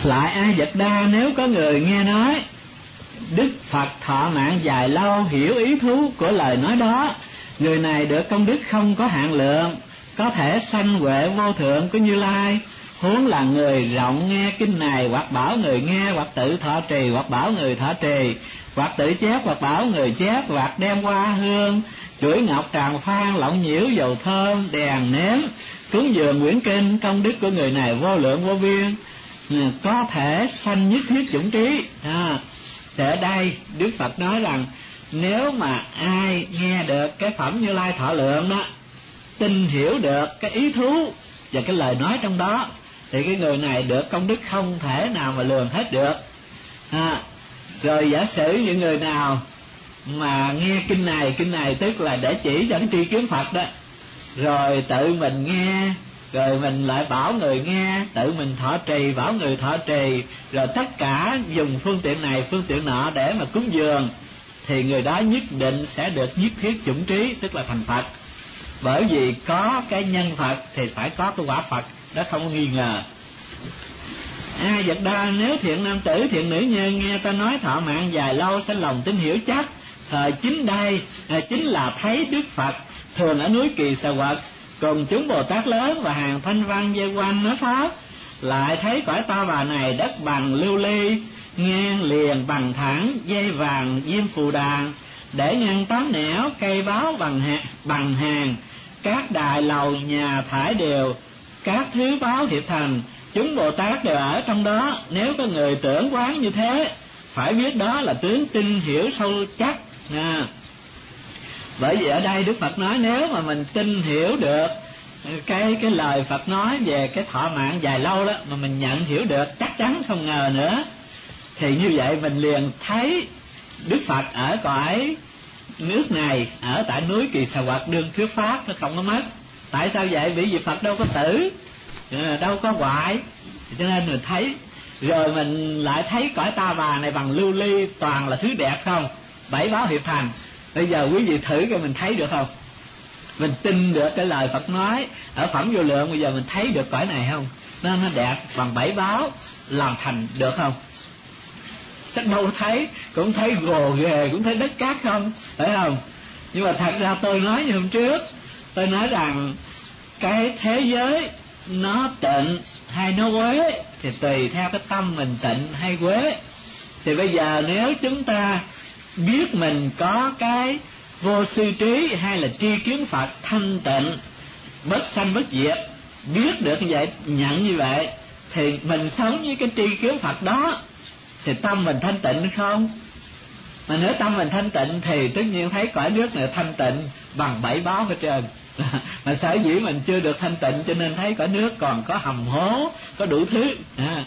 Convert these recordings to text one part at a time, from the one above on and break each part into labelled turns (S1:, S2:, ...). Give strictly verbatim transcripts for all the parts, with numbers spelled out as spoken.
S1: Lại A Vật Đa, nếu có người nghe nói Đức Phật thọ mạng dài lâu, hiểu ý thú của lời nói đó, người này được công đức không có hạn lượng, có thể sanh huệ vô thượng của Như Lai. Huống là người rộng nghe kinh này, hoặc bảo người nghe, hoặc tự thọ trì, hoặc bảo người thọ trì, hoặc tự chép, hoặc bảo người chép, hoặc đem hoa hương, chuỗi ngọc, tràng phan, lọng nhiễu, dầu thơm, đèn nến cúng dường quyển kinh. Công đức của người này vô lượng vô biên, có thể sanh nhất thiết chủng trí. À, ở đây Đức Phật nói rằng nếu mà ai nghe được cái phẩm Như Lai thọ lượng đó, tin hiểu được cái ý thú và cái lời nói trong đó, thì cái người này được công đức không thể nào mà lường hết được. À, rồi giả sử những người nào mà nghe kinh này, kinh này tức là để chỉ cho cái tri kiến Phật đó, rồi tự mình nghe, rồi mình lại bảo người nghe, tự mình thọ trì, bảo người thọ trì, rồi tất cả dùng phương tiện này phương tiện nọ để mà cúng dường, thì người đó nhất định sẽ được nhất thiết chủng trí, tức là thành Phật. Bởi vì có cái nhân Phật thì phải có cái quả Phật, đó không có nghi ngờ. A Vật Đa, nếu thiện nam tử thiện nữ nhân nghe ta nói thọ mạng dài lâu, sẽ lòng tin hiểu chắc. Thời chính đây à, chính là thấy Đức Phật thường ở núi Kỳ Xà Quật cùng chúng Bồ Tát lớn và hàng thanh văn dây quanh nói pháp. Lại thấy cõi Ta Bà này đất bằng lưu ly, ngang liền bằng thẳng, dây vàng diêm phù đàn, để ngăn tám nẻo, cây báo bằng hàng, bằng hàng, các đài lầu nhà thải đều, các thứ báo hiệp thành, chúng Bồ Tát đều ở trong đó. Nếu có người tưởng quán như thế, phải biết đó là tướng tin hiểu sâu chắc. À, bởi vì ở đây Đức Phật nói nếu mà mình tin hiểu được cái cái lời Phật nói về cái thọ mạng dài lâu đó, mà mình nhận hiểu được chắc chắn không ngờ nữa, thì như vậy mình liền thấy Đức Phật ở cõi nước này, ở tại núi Kỳ Xà Quật đương thuyết pháp, nó không có mất. Tại sao vậy? Bởi vì Phật đâu có tử, đâu có hoại, cho nên mình thấy. Rồi mình lại thấy cõi Ta Bà này bằng lưu ly, toàn là thứ đẹp không, bảy báo hiệp thành. Bây giờ quý vị thử cho mình thấy được không? Mình tin được cái lời Phật nói ở phẩm Vô Lượng, bây giờ mình thấy được cõi này không? Nó nó đẹp bằng bảy báo làm thành được không? Chắc đâu thấy, cũng thấy gồ ghề, cũng thấy đất cát không, phải không? Nhưng mà thật ra tôi nói như hôm trước, tôi nói rằng cái thế giới nó tịnh hay nó quế thì tùy theo cái tâm mình tịnh hay quế. Thì bây giờ nếu chúng ta biết mình có cái vô sư trí hay là tri kiến Phật thanh tịnh, bất sanh bất diệt, biết được như vậy, nhận như vậy, thì mình sống với cái tri kiến Phật đó thì tâm mình thanh tịnh không? Mà nếu tâm mình thanh tịnh thì tất nhiên thấy cõi nước này thanh tịnh bằng bảy báo hết trơn. Mà sở dĩ mình chưa được thanh tịnh cho nên thấy cõi nước còn có hầm hố, có đủ thứ. À.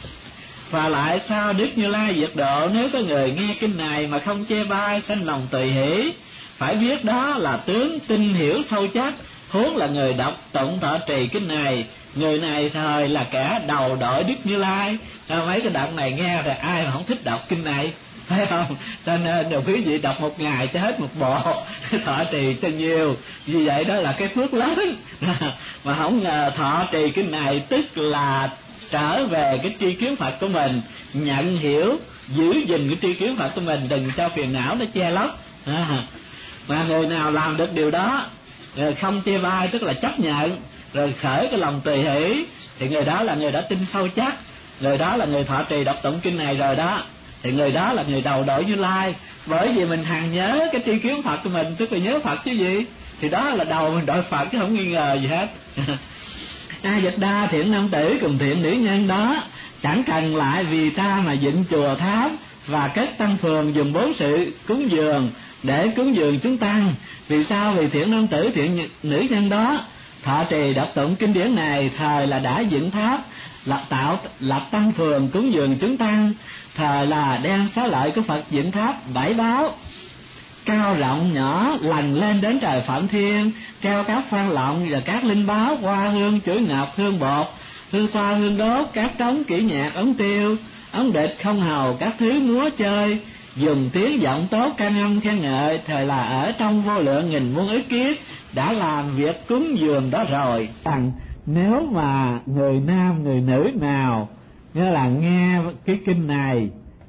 S1: Và lại sao Đức Như Lai diệt độ, nếu có người nghe kinh này mà không chê bai, sanh lòng tùy hỷ, phải biết đó là tướng tin hiểu sâu chắc. Huống là người đọc tụng thọ trì kinh này, người này thời là kẻ đầu đội Đức Như Lai. À, mấy cái đoạn này nghe rồi ai mà không thích đọc kinh này, thấy không? Cho nên nhiều quý vị đọc một ngày cho hết một bộ, thọ trì cho nhiều. Vì vậy đó là cái phước lớn. Mà không ngờ thọ trì kinh này tức là trở về cái tri kiến Phật của mình, nhận hiểu, giữ gìn cái tri kiến Phật của mình, đừng cho phiền não nó che lấp. À, mà người nào làm được điều đó, rồi không chê bai tức là chấp nhận, rồi khởi cái lòng tùy hỷ, thì người đó là người đã tin sâu chắc, người đó là người thọ trì đọc tụng kinh này rồi đó, thì người đó là người đầu đội Như Lai. Bởi vì mình hằng nhớ cái tri kiến Phật của mình, tức là nhớ Phật chứ gì, thì đó là đầu mình đội Phật chứ không nghi ngờ gì hết. A Vật Đa, thiện nam tử cùng thiện nữ nhân đó chẳng cần lại vì ta mà dựng chùa tháp và kết tăng phường dùng bốn sự cúng dường để cúng dường chúng tăng. Vì sao? Vì thiện nam tử thiện nữ nhân đó thọ trì đọc tụng kinh điển này, thời là đã dựng tháp, lập tạo lập tăng phường cúng dường chúng tăng, thời là đem xá lợi của Phật dựng tháp bảy báo cao rộng nhỏ lành lên đến trời Phạm Thiên, treo các phan lọng và các linh báo, hoa hương, chuỗi ngọc, hương bột, hương xoa, hương đốt, các trống kỹ nhạc, ống tiêu, ống địch, không hầu, các thứ múa chơi, dùng tiếng giọng tốt ca ngâm khen ngợi. Thời là ở trong vô lượng nghìn muôn ức kiếp đã làm việc cúng dường đó rồi. Rằng nếu mà người nam người nữ nào nghĩa là nghe cái kinh này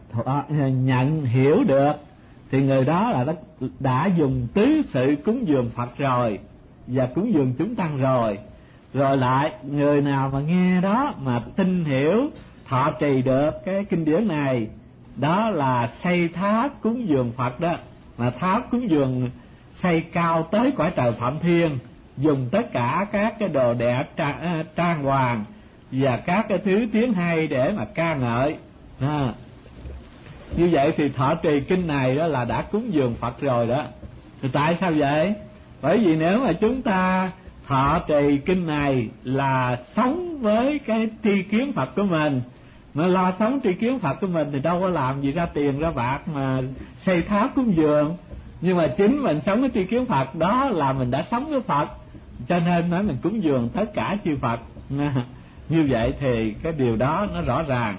S1: nhận hiểu được thì người đó là đã, đã dùng tứ sự cúng dường Phật rồi và cúng dường chúng tăng rồi. Rồi lại người nào mà nghe đó mà tin hiểu thọ trì được cái kinh điển này, đó là xây tháp cúng dường Phật đó, mà tháp cúng dường xây cao tới cõi trời Phạm Thiên, dùng tất cả các cái đồ đẹp tra, trang hoàng và các cái thứ tiếng hay để mà ca ngợi. À, như vậy thì thọ trì kinh này đó là đã cúng dường Phật rồi đó. Thì tại sao vậy? Bởi vì nếu mà chúng ta thọ trì kinh này là sống với cái tri kiến Phật của mình, mà lo sống tri kiến Phật của mình thì đâu có làm gì ra tiền ra bạc mà xây tháp cúng dường. Nhưng mà chính mình sống với tri kiến Phật đó là mình đã sống với Phật, cho nên nói mình cúng dường tất cả chư Phật. Như vậy thì cái điều đó nó rõ ràng.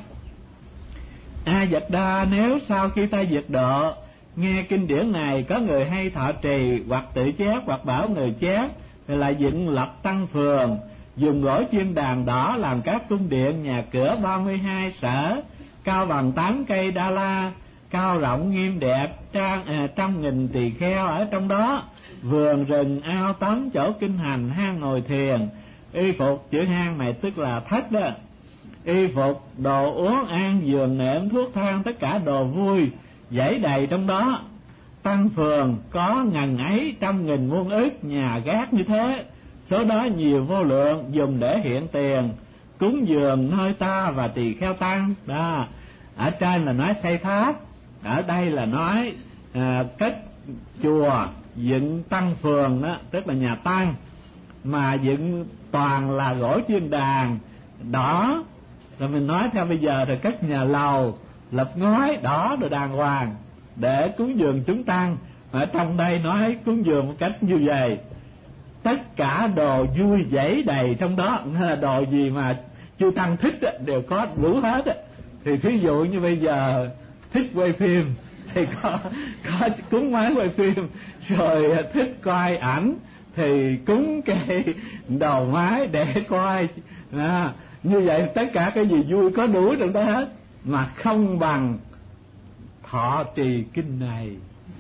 S1: A Vật Đa, nếu sau khi ta diệt độ nghe kinh điển này có người hay thọ trì hoặc tự chép hoặc bảo người chép, thì là dựng lập tăng phường, dùng gỗ chiên đàn đỏ làm các cung điện, nhà cửa ba mươi hai sở, cao bằng tám cây đa la, cao rộng nghiêm đẹp, trang à, trăm nghìn tỳ kheo ở trong đó, vườn rừng ao tắm chỗ kinh hành, hang ngồi thiền, y phục, chữ hang này tức là thất đó, y phục, đồ uống ăn, giường nệm, thuốc thang, tất cả đồ vui dãy đầy trong đó. Tăng phường có ngần ấy trăm nghìn muôn ức nhà gác như thế, số đó nhiều vô lượng, dùng để hiện tiền cúng dường nơi ta và tỳ kheo tăng. Đó, ở trên là nói xây tháp, ở đây là nói à, cất chùa, dựng tăng phường đó, tức là nhà tăng, mà dựng toàn là gỗ chiên đàn đỏ. Rồi mình nói theo bây giờ thì cất nhà lầu, lập ngói đỏ rồi đàng hoàng để cúng dường chúng tăng. Ở trong đây nói cúng dường một cách như vậy, tất cả đồ vui dãy đầy trong đó, là đồ gì mà chư tăng thích đều có đủ hết. Thì thí dụ như bây giờ thích quay phim thì có có cúng máy quay phim, rồi thích coi ảnh thì cúng cái đầu máy để coi. À, như vậy tất cả cái gì vui có đủ trong đó hết, mà không bằng thọ trì kinh này.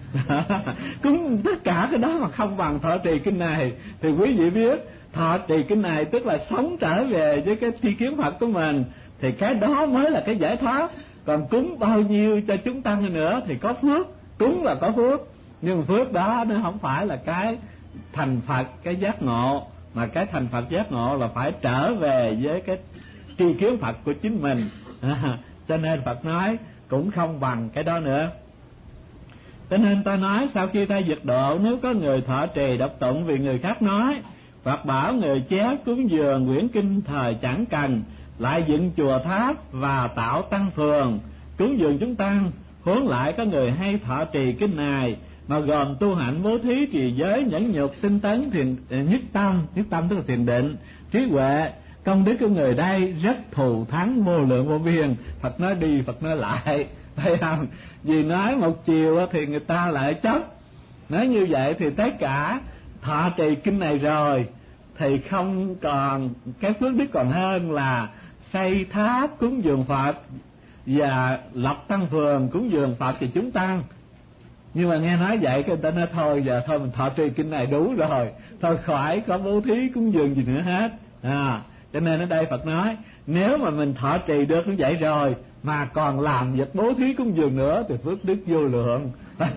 S1: Cúng tất cả cái đó mà không bằng thọ trì kinh này, thì quý vị biết thọ trì kinh này tức là sống trở về với cái tri kiến Phật của mình, thì cái đó mới là cái giải thoát. Còn cúng bao nhiêu cho chúng tăng nữa thì có phước, cúng là có phước, nhưng phước đó nó không phải là cái thành Phật, cái giác ngộ, mà cái thành Phật giác ngộ là phải trở về với cái tri kiến Phật của chính mình. À, cho nên Phật nói cũng không bằng cái đó nữa. Cho nên ta nói sau khi ta diệt độ, nếu có người thọ trì đọc tụng vì người khác nói, hoặc bảo người chép cúng dường quyển kinh thời chẳng cần, lại dựng chùa tháp và tạo tăng phường cúng dường chúng tăng, huống lại có người hay thọ trì kinh này mà gồm tu hạnh bố thí trì giới nhẫn nhục tinh tấn thiền nhất tâm, nhất tâm tức là thiền định trí huệ, công đức của người đây rất thù thắng vô lượng vô biên. Phật nói đi Phật nói lại, phải không? Vì nói một chiều thì người ta lại chấp. Nói như vậy thì tất cả thọ trì kinh này rồi thì không còn cái phước đức còn hơn là xây tháp cúng dường Phật và lập tăng phường cúng dường Phật thì chúng tăng. Nhưng mà nghe nói vậy cái người ta nói thôi giờ thôi mình thọ trì kinh này đủ rồi, thôi khỏi có bố thí cúng dường gì nữa hết. À, cho nên ở đây Phật nói nếu mà mình thọ trì được như vậy rồi mà còn làm việc bố thí cúng dường nữa thì phước đức vô lượng.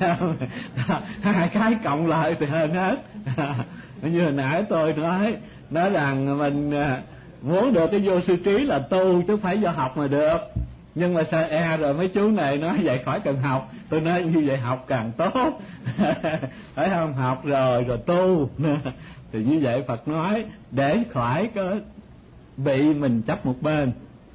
S1: Hai cái cộng lại thì hơn hết. Như hồi nãy tôi nói nói rằng mình muốn được cái vô sư trí là tu chứ phải do học mà được. Nhưng mà sao e rồi mấy chú này nói vậy khỏi cần học. Tôi nói như vậy học càng tốt. Phải không? Học rồi rồi tu. Thì như vậy Phật nói để khỏi có bị mình chấp một bên.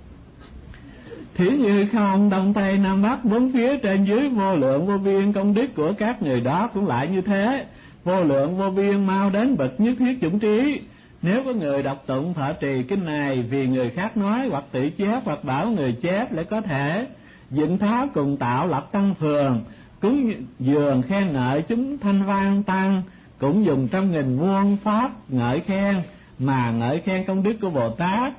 S1: Thí như không đông tây nam bắc bốn phía trên dưới vô lượng vô biên, công đức của các người đó cũng lại như thế, vô lượng vô biên mau đến bậc nhất thiết chủng trí. Nếu có người đọc tụng thọ trì kinh này vì người khác nói hoặc tự chép hoặc bảo người chép để có thể dựng tháp cùng tạo lập tăng phường cúng dường khen ngợi chúng thanh văn tăng, cũng dùng trăm nghìn muôn pháp ngợi khen mà ngợi khen công đức của Bồ Tát,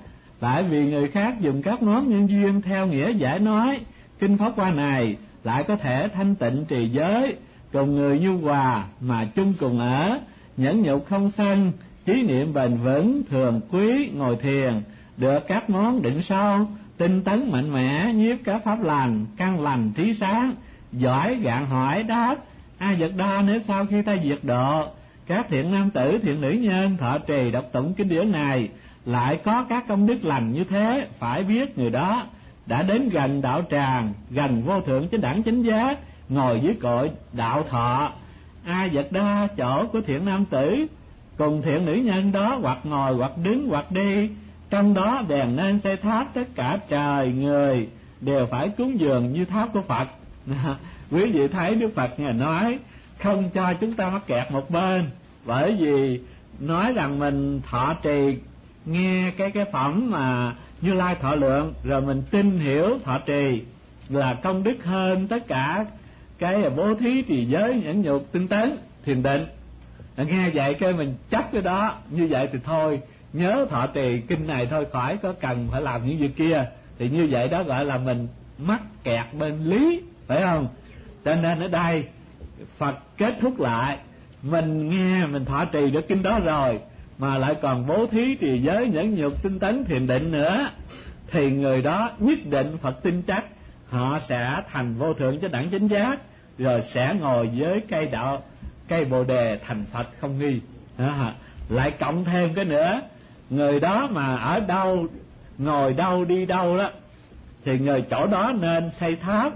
S1: Tại vì người khác dùng các món nhân duyên theo nghĩa giải nói, kinh Pháp Hoa này lại có thể thanh tịnh trì giới, cùng người nhu hòa mà chung cùng ở, nhẫn nhục không sân, chí niệm bền vững, thường quý ngồi thiền, được các món định sâu, tinh tấn mạnh mẽ, nhiếp các pháp lành, căn lành trí sáng, giỏi gạn hỏi đáp. A Vật Đa, nếu sau khi ta diệt độ, các thiện nam tử thiện nữ nhân thọ trì đọc tụng kinh điển này lại có các công đức lành như thế, phải biết người đó đã đến gần đạo tràng, gần vô thượng chánh đẳng chánh giác, ngồi dưới cội đạo thọ. A Vật Đa, chỗ của thiện nam tử cùng thiện nữ nhân đó hoặc ngồi hoặc đứng hoặc đi, trong đó bèn nên xây tháp, tất cả trời người đều phải cúng dường như tháp của Phật. Quý vị thấy Đức Phật Ngài nói không cho chúng ta mắc kẹt một bên, bởi vì nói rằng mình thọ trì nghe cái cái phẩm mà Như Lai thọ lượng, rồi mình tin hiểu thọ trì là công đức hơn tất cả cái bố thí trì giới nhẫn nhục tinh tấn thiền định. Nghe vậy cái mình chấp cái đó, như vậy thì thôi, nhớ thọ trì kinh này thôi, khỏi có cần phải làm những việc kia. Thì như vậy đó gọi là mình mắc kẹt bên lý, phải không? Cho nên ở đây Phật kết thúc lại, mình nghe mình thọ trì được kinh đó rồi mà lại còn bố thí trì giới nhẫn nhục tinh tấn thiền định nữa, thì người đó nhất định Phật tin chắc họ sẽ thành vô thượng chánh đẳng chánh giác, rồi sẽ ngồi với cây đạo cây bồ đề thành Phật không nghi. À, lại cộng thêm cái nữa, người đó mà ở đâu ngồi đâu đi đâu đó thì người chỗ đó nên xây tháp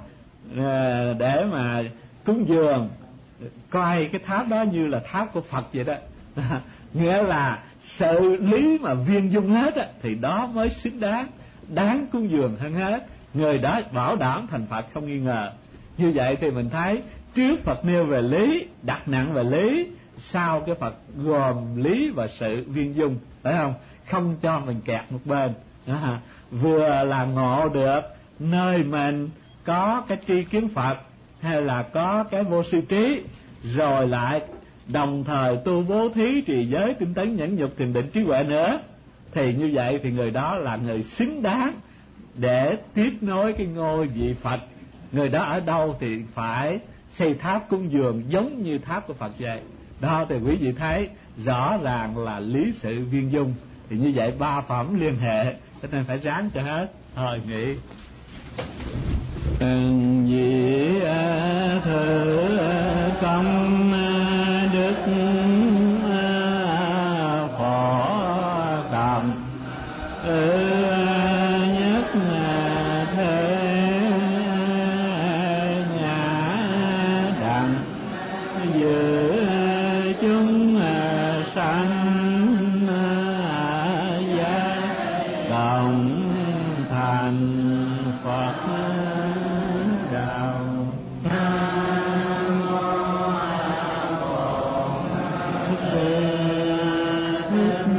S1: để mà cúng dường, coi cái tháp đó như là tháp của Phật vậy đó. Nghĩa là sự lý mà viên dung hết á, thì đó mới xứng đáng, đáng cúng dường hơn hết. Người đó bảo đảm thành Phật không nghi ngờ. Như vậy thì mình thấy trước Phật nêu về lý, đặt nặng về lý, sau cái Phật gồm lý và sự viên dung, phải không? Không cho mình kẹt một bên. À, vừa là ngộ được nơi mình có cái tri kiến Phật, hay là có cái vô sư trí, rồi lại đồng thời tu bố thí trì giới tinh tấn nhẫn nhục thiền định trí huệ nữa, thì như vậy thì người đó là người xứng đáng để tiếp nối cái ngôi vị Phật. Người đó ở đâu thì phải xây tháp cúng dường giống như tháp của Phật vậy. Đó thì quý vị thấy rõ ràng là lý sự viên dung. Thì như vậy ba phẩm liên hệ, cho nên phải ráng cho hết. Thôi nghỉ. Vì thử công đức phổ cầm nhất thế nhã đặng giữ chúng sanh giác đồng thành Phật đạo. Nam mô Bổn Sư Thích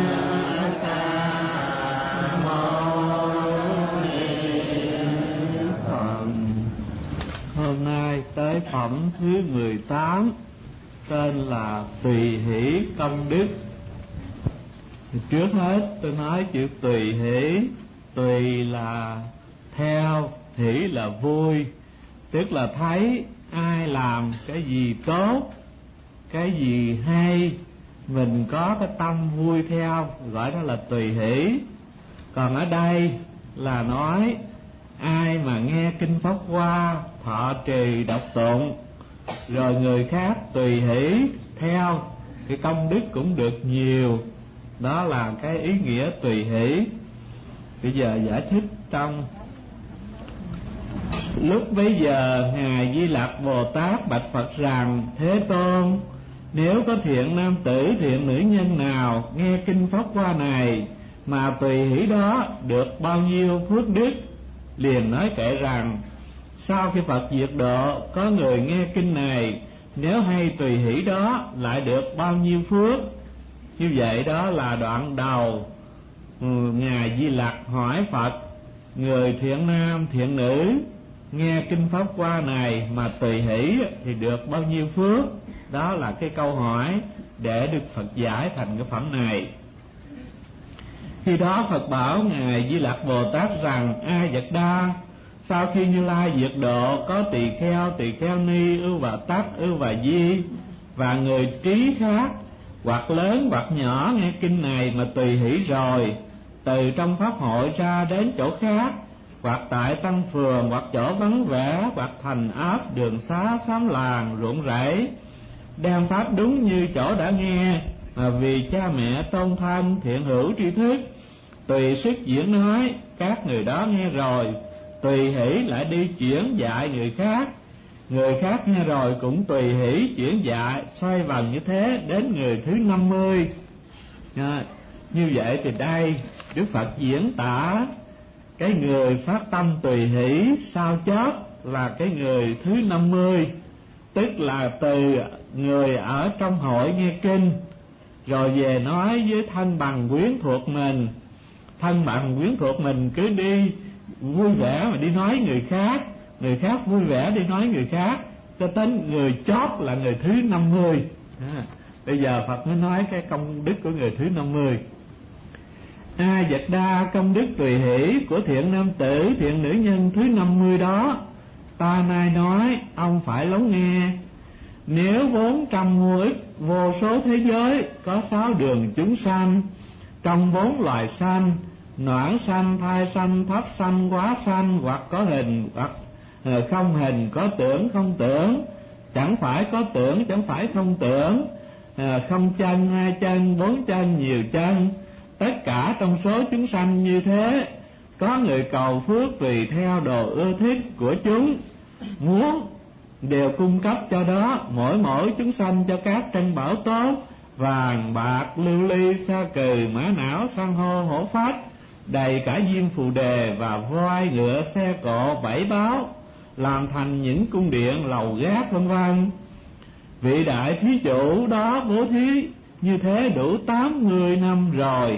S1: Ca Mâu Ni Phật. Hôm nay tới phẩm thứ mười tám, tên là tùy hỷ công đức. Trước hết tôi nói chữ tùy hỷ. Tùy là theo, hỷ là vui, tức là thấy ai làm cái gì tốt, cái gì hay, mình có cái tâm vui theo, gọi đó là tùy hỷ. Còn ở đây là nói ai mà nghe kinh Pháp Hoa, thọ trì đọc tụng, rồi người khác tùy hỷ theo, cái công đức cũng được nhiều. Đó là cái ý nghĩa tùy hỷ. Bây giờ giải thích trong lúc bấy giờ, Ngài Di Lặc Bồ Tát bạch Phật rằng: Thế Tôn, nếu có thiện nam tử thiện nữ nhân nào nghe kinh Pháp Hoa này mà tùy hỷ đó được bao nhiêu phước đức? Liền nói kệ rằng: sau khi Phật diệt độ, có người nghe kinh này, nếu hay tùy hỷ đó lại được bao nhiêu phước? Như vậy đó là đoạn đầu. Ngài Di Lặc hỏi Phật: người thiện nam thiện nữ nghe kinh Pháp Hoa này mà tùy hỷ thì được bao nhiêu phước? Đó là cái câu hỏi để Đức Phật giải thành cái phẩm này.
S2: Khi đó Phật bảo Ngài Di Lặc Bồ Tát rằng: A Vật Đa, sau khi Như Lai diệt độ, có tỳ kheo, tỳ kheo ni, ưu bà tắc, ưu bà di và người trí khác, hoặc lớn hoặc nhỏ, nghe kinh này mà tùy hỷ rồi, từ trong pháp hội ra đến chỗ khác, hoặc tại tăng phường, hoặc chỗ vắng vẻ, hoặc thành ấp, đường xá, xóm làng, ruộng rẫy, đem pháp đúng như chỗ đã nghe, mà vì cha mẹ tôn thân thiện hữu tri thức, tùy sức diễn nói, các người đó nghe rồi tùy hỷ lại đi chuyển dạy người khác, người khác nghe rồi cũng tùy hỷ chuyển dạy, xoay vần như thế đến người thứ năm mươi. À, như vậy thì đây Đức Phật diễn tả cái người phát tâm tùy hỷ sao chót là cái người thứ năm mươi, tức là từ người ở trong hội nghe kinh rồi về nói với thân bằng quyến thuộc mình, thân bằng quyến thuộc mình cứ đi vui vẻ mà đi nói người khác, người khác vui vẻ đi nói người khác, cho đến người chót là người thứ năm mươi. À, bây giờ Phật mới nói cái công đức của người thứ năm mươi. A Vật Đa, công đức tùy hỷ của thiện nam tử, thiện nữ nhân thứ năm mươi đó, ta nay nói ông phải lắng nghe. Nếu bốn trăm muôn ức vô số thế giới có sáu đường chúng sanh, trong bốn loài sanh, noãn sanh, thai sanh, thấp sanh, quá sanh, hoặc có hình hoặc không hình, có tưởng không tưởng, chẳng phải có tưởng chẳng phải không tưởng, không chân, hai chân, bốn chân, nhiều chân, tất cả trong số chúng sanh như thế, có người cầu phước tùy theo đồ ưa thích của chúng muốn, đều cung cấp cho đó, mỗi mỗi chúng sanh cho các trân bảo tốt, vàng bạc lưu ly sa cừ mã não san hô hổ phách, đầy cả diêm phù đề và voi ngựa xe cộ bảy báo, làm thành những cung điện lầu gác vân vân. Vị đại thí chủ đó bố thí như thế đủ tám mươi năm rồi,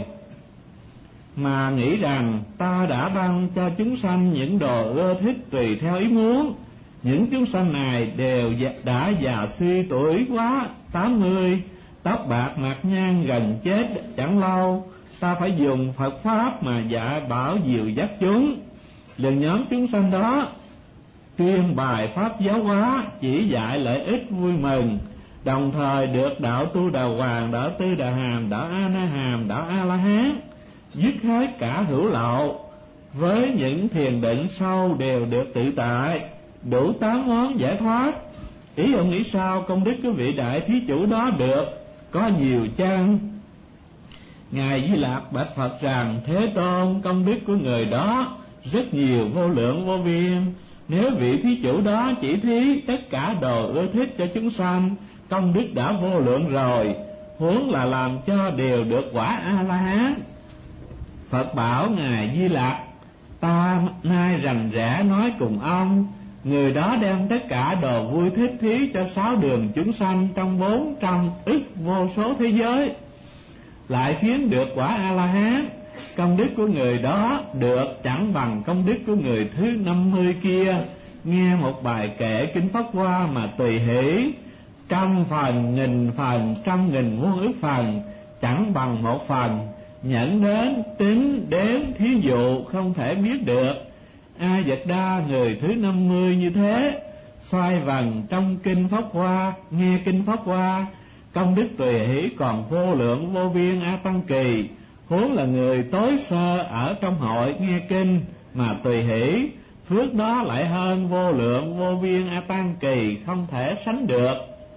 S2: mà nghĩ rằng ta đã ban cho chúng sanh những đồ ưa thích tùy theo ý muốn. Những chúng sanh này đều đã già suy tuổi quá tám mươi, tóc bạc mặt nhang, gần chết chẳng lâu. Ta phải dùng Phật pháp mà dạy bảo dìu dắt chúng. Lần nhóm chúng sanh đó tuyên bài pháp giáo hóa, chỉ dạy lợi ích vui mừng, đồng thời được đạo tu đà hoàng, đạo tư đà hàm, đạo a na hàm, đạo a la hán, dứt hết cả hữu lậu, với những thiền định sâu đều được tự tại, đủ tám món giải thoát. Ý ông nghĩ sao công đức của vị đại thí chủ đó được có nhiều chăng? Ngài Di Lặc bạch Phật rằng: Thế Tôn, công đức của người đó rất nhiều vô lượng vô biên. Nếu vị thí chủ đó chỉ thí tất cả đồ ưa thích cho chúng sanh, công đức đã vô lượng rồi, huống là làm cho đều được quả A La Hán. Phật bảo Ngài Di Lặc: Ta nay rành rẽ nói cùng ông, người đó đem tất cả đồ vui thích thí cho sáu đường chúng sanh trong bốn trăm ức vô số thế giới, lại khiến được quả A La Hán. Công đức của người đó được chẳng bằng công đức của người thứ năm mươi kia. Nghe một bài kệ kinh Pháp Hoa mà tùy hỷ, trăm phần, nghìn phần, trăm nghìn muôn ức phần, chẳng bằng một phần. Nhẫn đến tính đếm thí dụ không thể biết được. A Vật Đa, người thứ năm mươi như thế, xoay vần trong kinh Pháp Hoa, nghe kinh Pháp Hoa, công đức tùy hỷ còn vô lượng vô biên A Tăng Kỳ. Huống là người tối sơ ở trong hội nghe kinh mà tùy hỷ, phước đó lại hơn vô lượng vô biên A Tăng Kỳ, không thể sánh được.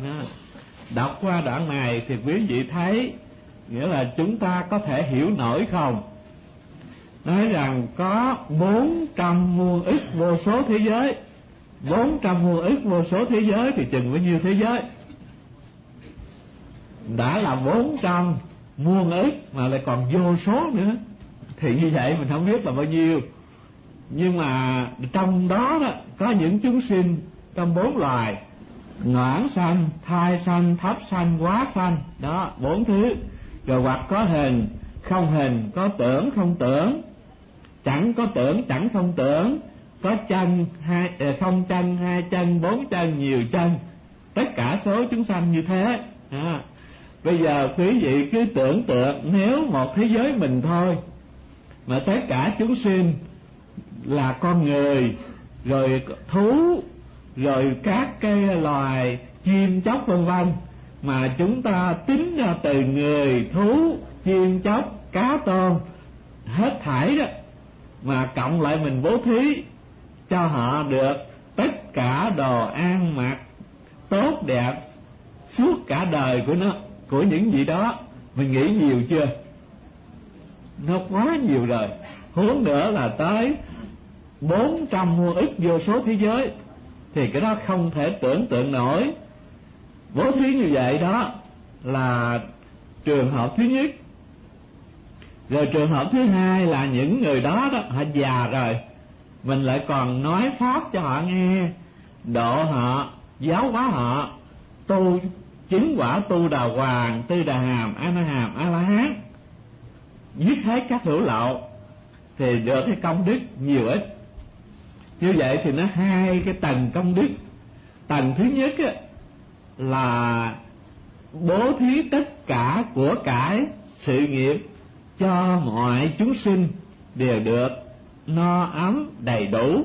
S2: Đọc qua đoạn này thì quý vị thấy, nghĩa là chúng ta có thể hiểu nổi không? Nói rằng có bốn trăm muôn ức vô số thế giới, bốn trăm muôn ức vô số thế giới thì chừng bao nhiêu thế giới? Đã là bốn trăm muôn ức mà lại còn vô số nữa, thì như vậy mình không biết là bao nhiêu. Nhưng mà trong đó, đó có những chúng sinh trong bốn loài: noãn sanh, thai sanh, thấp sanh, quá sanh, đó bốn thứ. Rồi hoặc có hình, không hình, có tưởng, không tưởng, chẳng có tưởng, chẳng không tưởng, có chân, hai, không chân, hai chân, bốn chân, nhiều chân, tất cả số chúng sanh như thế. À, bây giờ quý vị cứ tưởng tượng nếu một thế giới mình thôi mà tất cả chúng sinh là con người, rồi thú, rồi các cái loài chim chóc vân vân, mà chúng ta tính ra từ người, thú, chim chóc, cá tôm hết thảy đó, mà cộng lại mình bố thí cho họ được tất cả đồ ăn mặc tốt đẹp suốt cả đời của nó, của những gì đó, mình nghĩ nhiều chưa? Nó quá nhiều rồi. Huống nữa là tới bốn trăm muôn ức vô số thế giới, thì cái đó không thể tưởng tượng nổi. Bố thí như vậy đó là trường hợp thứ nhất. Rồi trường hợp thứ hai là những người đó đó họ già rồi, mình lại còn nói pháp cho họ nghe, độ họ, giáo hóa họ tu chứng quả tu đà hoàng, tư đà hàm, a na hàm, a la hán, giết hết các hữu lậu, thì được cái công đức nhiều ít. Như vậy thì nó hai cái tầng công đức. Tầng thứ nhất á, là bố thí tất cả của cải sự nghiệp cho mọi chúng sinh đều được no ấm đầy đủ.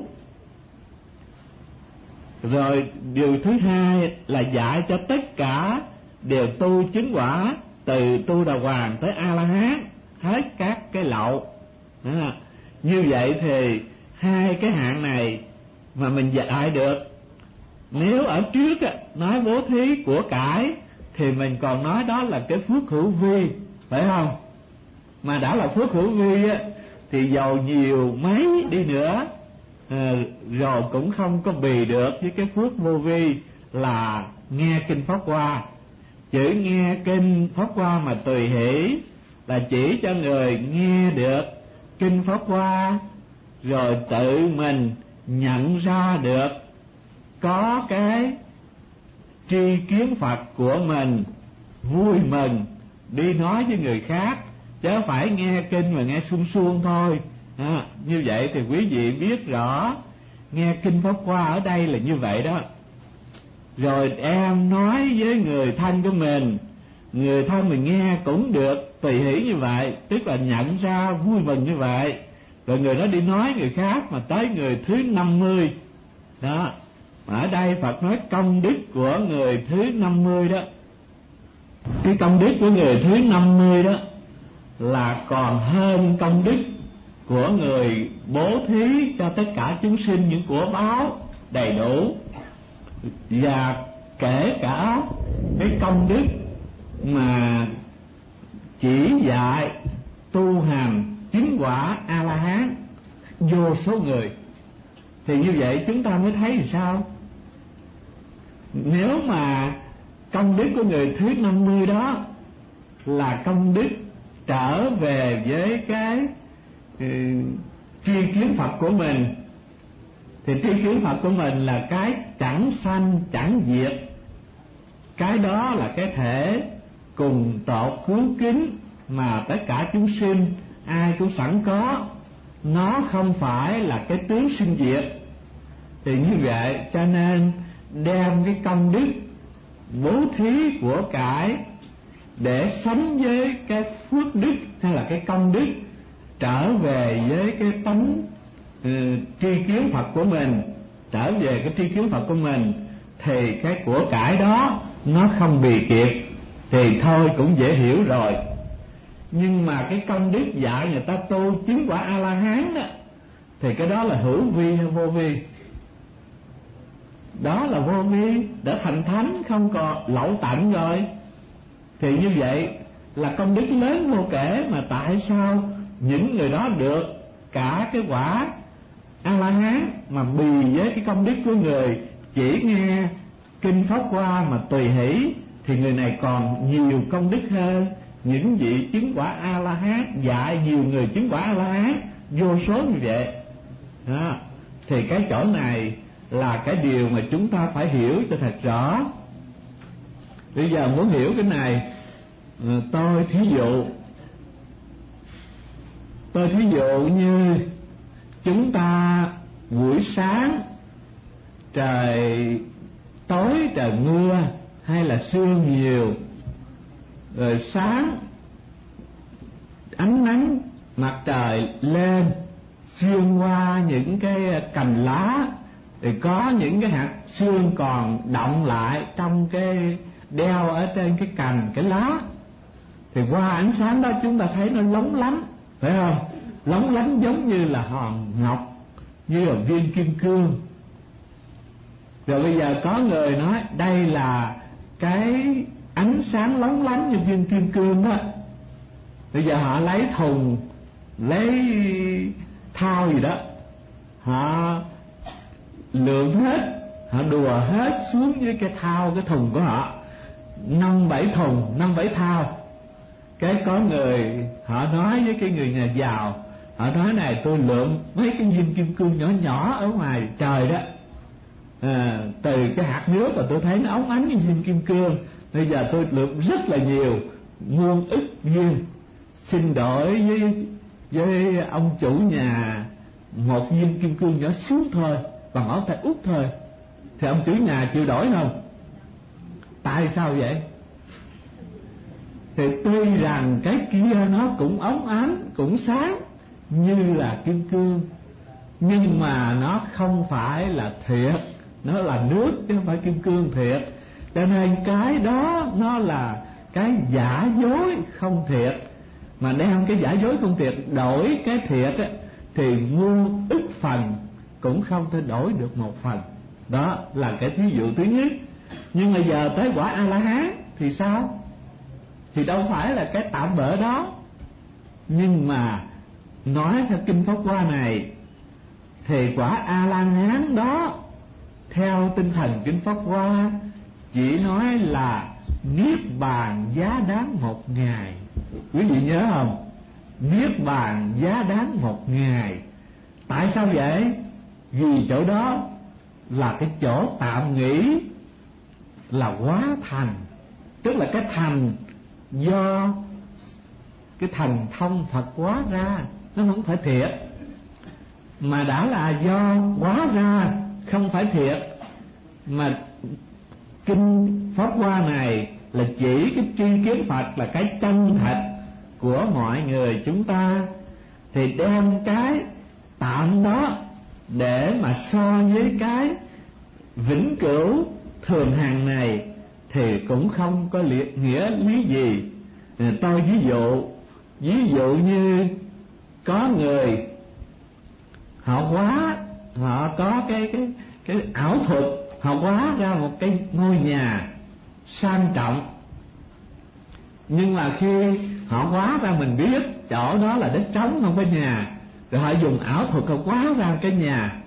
S2: Rồi điều thứ hai là dạy cho tất cả đều tu chứng quả, từ tu đà hoàng tới a la hán, hết các cái lậu. À, như vậy thì hai cái hạng này mà mình dạy được. Nếu ở trước á, nói bố thí của cải thì mình còn nói đó là cái phước hữu vi, phải không? Mà đã là phước hữu vi á, thì giàu nhiều mấy đi nữa à, rồi cũng không có bì được với cái phước vô vi là nghe kinh Pháp Hoa. Chữ nghe kinh Pháp Hoa mà tùy hỷ là chỉ cho người nghe được kinh Pháp Hoa rồi tự mình nhận ra được, có cái tri kiến Phật của mình, vui mừng đi nói với người khác, chứ không phải nghe kinh mà nghe suông suông thôi. À, như vậy thì quý vị biết rõ nghe kinh Pháp Hoa ở đây là như vậy đó. Rồi em nói với người thân của mình, người thân mình nghe cũng được tùy hỷ như vậy, tức là nhận ra vui mừng như vậy. Rồi người đó đi nói người khác, mà tới người thứ năm mươi đó, mà ở đây Phật nói công đức của người thứ năm mươi đó. Cái công đức của người thứ năm mươi đó là còn hơn công đức của người bố thí cho tất cả chúng sinh những của báo đầy đủ. Và kể cả cái công đức mà chỉ dạy tu hành chứng quả a la hán vô số người, thì như vậy chúng ta mới thấy làm sao. Nếu mà công đức của người thứ năm mươi đó là công đức trở về với cái ừ, tri kiến Phật của mình, thì tri kiến Phật của mình là cái chẳng sanh chẳng diệt, cái đó là cái thể cùng tột cứu kính mà tất cả chúng sinh ai cũng sẵn có, nó không phải là cái tướng sinh diệt. Thì như vậy cho nên đem cái công đức bố thí của cải để sánh với cái phước đức hay là cái công đức trở về với cái tánh uh, tri kiến Phật của mình, trở về cái tri kiến Phật của mình, thì cái của cải đó nó không bì kiệt, thì thôi cũng dễ hiểu rồi. Nhưng mà cái công đức dạy người ta tu chứng quả a la hán đó, thì cái đó là hữu vi hay vô vi? Đó là vô vi, đã thành thánh không còn lậu tận rồi. Thì như vậy là công đức lớn vô kể, mà tại sao những người đó được cả cái quả a la hán mà bì với cái công đức của người chỉ nghe kinh Pháp Hoa mà tùy hỷ, thì người này còn nhiều công đức hơn những vị chứng quả a la hán, dạy nhiều người chứng quả a la hán vô số như vậy đó. Thì cái chỗ này là cái điều mà chúng ta phải hiểu cho thật rõ. Bây giờ muốn hiểu cái này, tôi thí dụ tôi thí dụ như chúng ta buổi sáng trời tối trời mưa hay là sương nhiều, rồi sáng ánh nắng mặt trời lên xuyên qua những cái cành lá, thì có những cái hạt sương còn đọng lại trong cái đeo ở trên cái cành cái lá, thì qua ánh sáng đó chúng ta thấy nó lóng lánh, phải không? Lóng lánh giống như là hòn ngọc, như là viên kim cương. Rồi bây giờ có người nói đây là cái ánh sáng lóng lánh như viên kim cương đó. Bây giờ họ lấy thùng, lấy thao gì đó, họ lượm hết, họ đùa hết xuống với cái thao, cái thùng của họ, năm bảy thùng, năm bảy thao. Cái có người họ nói với cái người nhà giàu, họ nói này tôi lượm mấy cái viên kim cương nhỏ nhỏ ở ngoài trời đó, à, từ cái hạt nước mà tôi thấy nó óng ánh như viên kim cương, bây giờ tôi lượm rất là nhiều, muôn ức viên, xin đổi với với ông chủ nhà một viên kim cương nhỏ xíu thôi, bằng ngón tay út thôi. Thì ông chủ nhà chịu đổi không? Tại sao vậy? Thì tuy rằng cái kia nó cũng óng ánh, cũng sáng như là kim cương, nhưng mà nó không phải là thiệt, nó là nước chứ không phải kim cương thiệt. Cho nên cái đó nó là cái giả dối không thiệt, mà đem cái giả dối không thiệt đổi cái thiệt á, thì muôn ức phần cũng không thể đổi được một phần. Đó là cái thí dụ thứ nhất. Nhưng mà giờ tới quả A-la-hán thì sao? Thì đâu phải là cái tạm bợ đó. Nhưng mà nói theo kinh Pháp Hoa này, thì quả A-la-hán đó theo tinh thần kinh Pháp Hoa chỉ nói là niết bàn giá đáng một ngày. Quý vị nhớ không? Niết bàn giá đáng một ngày. Tại sao vậy? Vì chỗ đó là cái chỗ tạm nghĩ là hóa thành, tức là cái thành do cái thần thông Phật hóa ra, nó không phải thiệt. Mà đã là do hóa ra không phải thiệt, mà kinh Pháp Hoa này là chỉ cái tri kiến Phật là cái chân thật của mọi người chúng ta, thì đem cái tạm đó để mà so với cái vĩnh cửu thường hằng này thì cũng không có liệt nghĩa lý gì. Tôi ví dụ, ví dụ như có người họ hóa, họ có cái cái cái ảo thuật, họ hóa ra một cái ngôi nhà sang trọng, nhưng mà khi họ hóa ra mình biết chỗ đó là đất trống không có nhà, rồi họ dùng ảo thuật họ hóa ra cái nhà,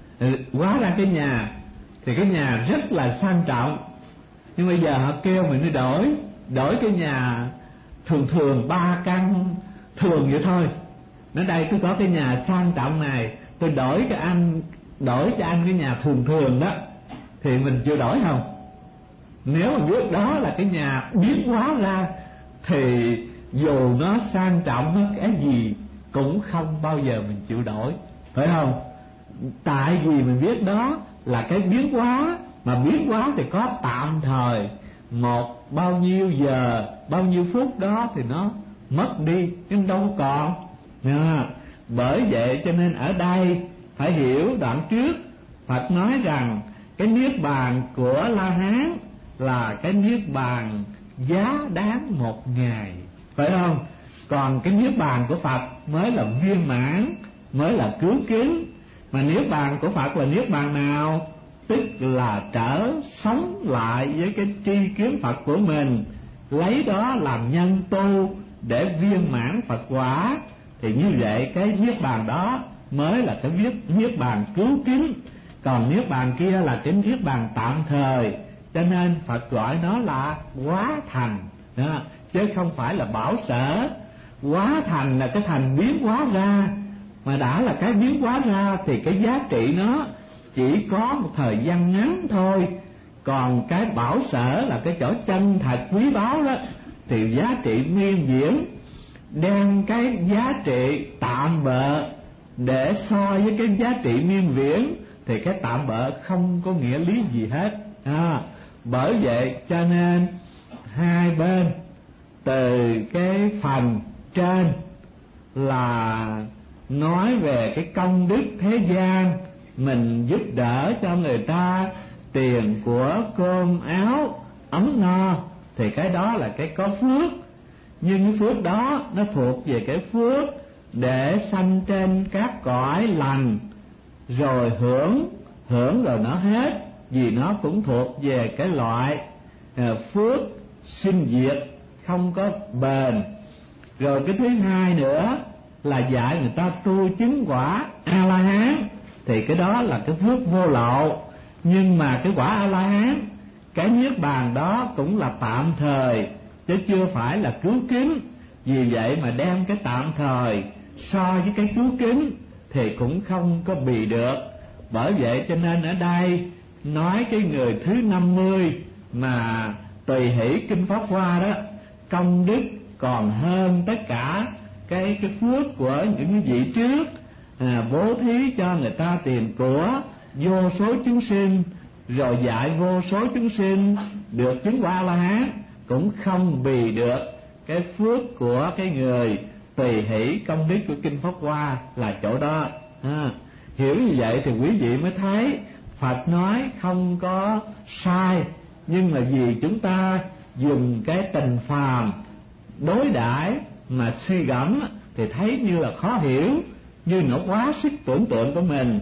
S2: hóa ra cái nhà thì cái nhà rất là sang trọng. Nhưng bây giờ họ kêu mình đi đổi, đổi cái nhà thường thường ba căn thường vậy thôi. Nói đây tôi có cái nhà sang trọng này, tôi đổi cho anh, đổi cho anh cái nhà thường thường đó, thì mình chịu đổi không? Nếu mà biết đó là cái nhà biến hóa ra thì dù nó sang trọng nó cái gì cũng không bao giờ mình chịu đổi, phải không? Tại vì mình biết đó là cái biến hóa, mà biến hóa thì có tạm thời, một bao nhiêu giờ, bao nhiêu phút đó thì nó mất đi, nhưng đâu còn. À, bởi vậy cho nên ở đây phải hiểu đoạn trước Phật nói rằng cái niết bàn của La Hán là cái niết bàn giá đáng một ngày, phải không? Còn cái niết bàn của Phật mới là viên mãn, mới là cứu kính. Mà niết bàn của Phật là niết bàn nào? Tức là trở sống lại với cái tri kiến Phật của mình, lấy đó làm nhân tu để viên mãn Phật quả. Thì như vậy cái niết bàn đó mới là cái niết bàn cứu kính. Còn niết bàn kia là cái niết bàn tạm thời, cho nên Phật gọi nó là hóa thành đó, chứ không phải là bảo sở. Hóa thành là cái thành biến hóa ra, mà đã là cái biến hóa ra thì cái giá trị nó chỉ có một thời gian ngắn thôi. Còn cái bảo sở là cái chỗ chân thật quý báu đó thì giá trị nguyên viễn. Đem cái giá trị tạm bợ để so với cái giá trị miên viễn thì cái tạm bợ không có nghĩa lý gì hết. À, bởi vậy cho nên hai bên, từ cái phần trên là nói về cái công đức thế gian, mình giúp đỡ cho người ta tiền của cơm áo ấm no, thì cái đó là cái có phước. Nhưng cái phước đó nó thuộc về cái phước để sanh trên các cõi lành, rồi hưởng hưởng rồi nó hết, vì nó cũng thuộc về cái loại phước sinh diệt, không có bền. Rồi cái thứ hai nữa là dạy người ta tu chứng quả A La Hán, thì cái đó là cái phước vô lậu. Nhưng mà cái quả A La Hán, cái niết bàn đó cũng là tạm thời, chứ chưa phải là cứu kính. Vì vậy mà đem cái tạm thời so với cái cứu kính thì cũng không có bì được. Bởi vậy cho nên ở đây nói cái người thứ năm mươi mà tùy hỷ kinh Pháp Hoa đó, công đức còn hơn tất cả cái cái phước của những vị trước, à, bố thí cho người ta tiền của vô số chúng sinh, rồi dạy vô số chúng sinh được chứng quả La Hán, cũng không bì được cái phước của cái người tùy hỷ công đức của kinh Pháp Hoa là chỗ đó. À, hiểu như vậy thì quý vị mới thấy Phật nói không có sai, nhưng mà vì chúng ta dùng cái tình phàm đối đãi mà suy gẫm thì thấy như là khó hiểu, như nó quá sức tưởng tượng của mình.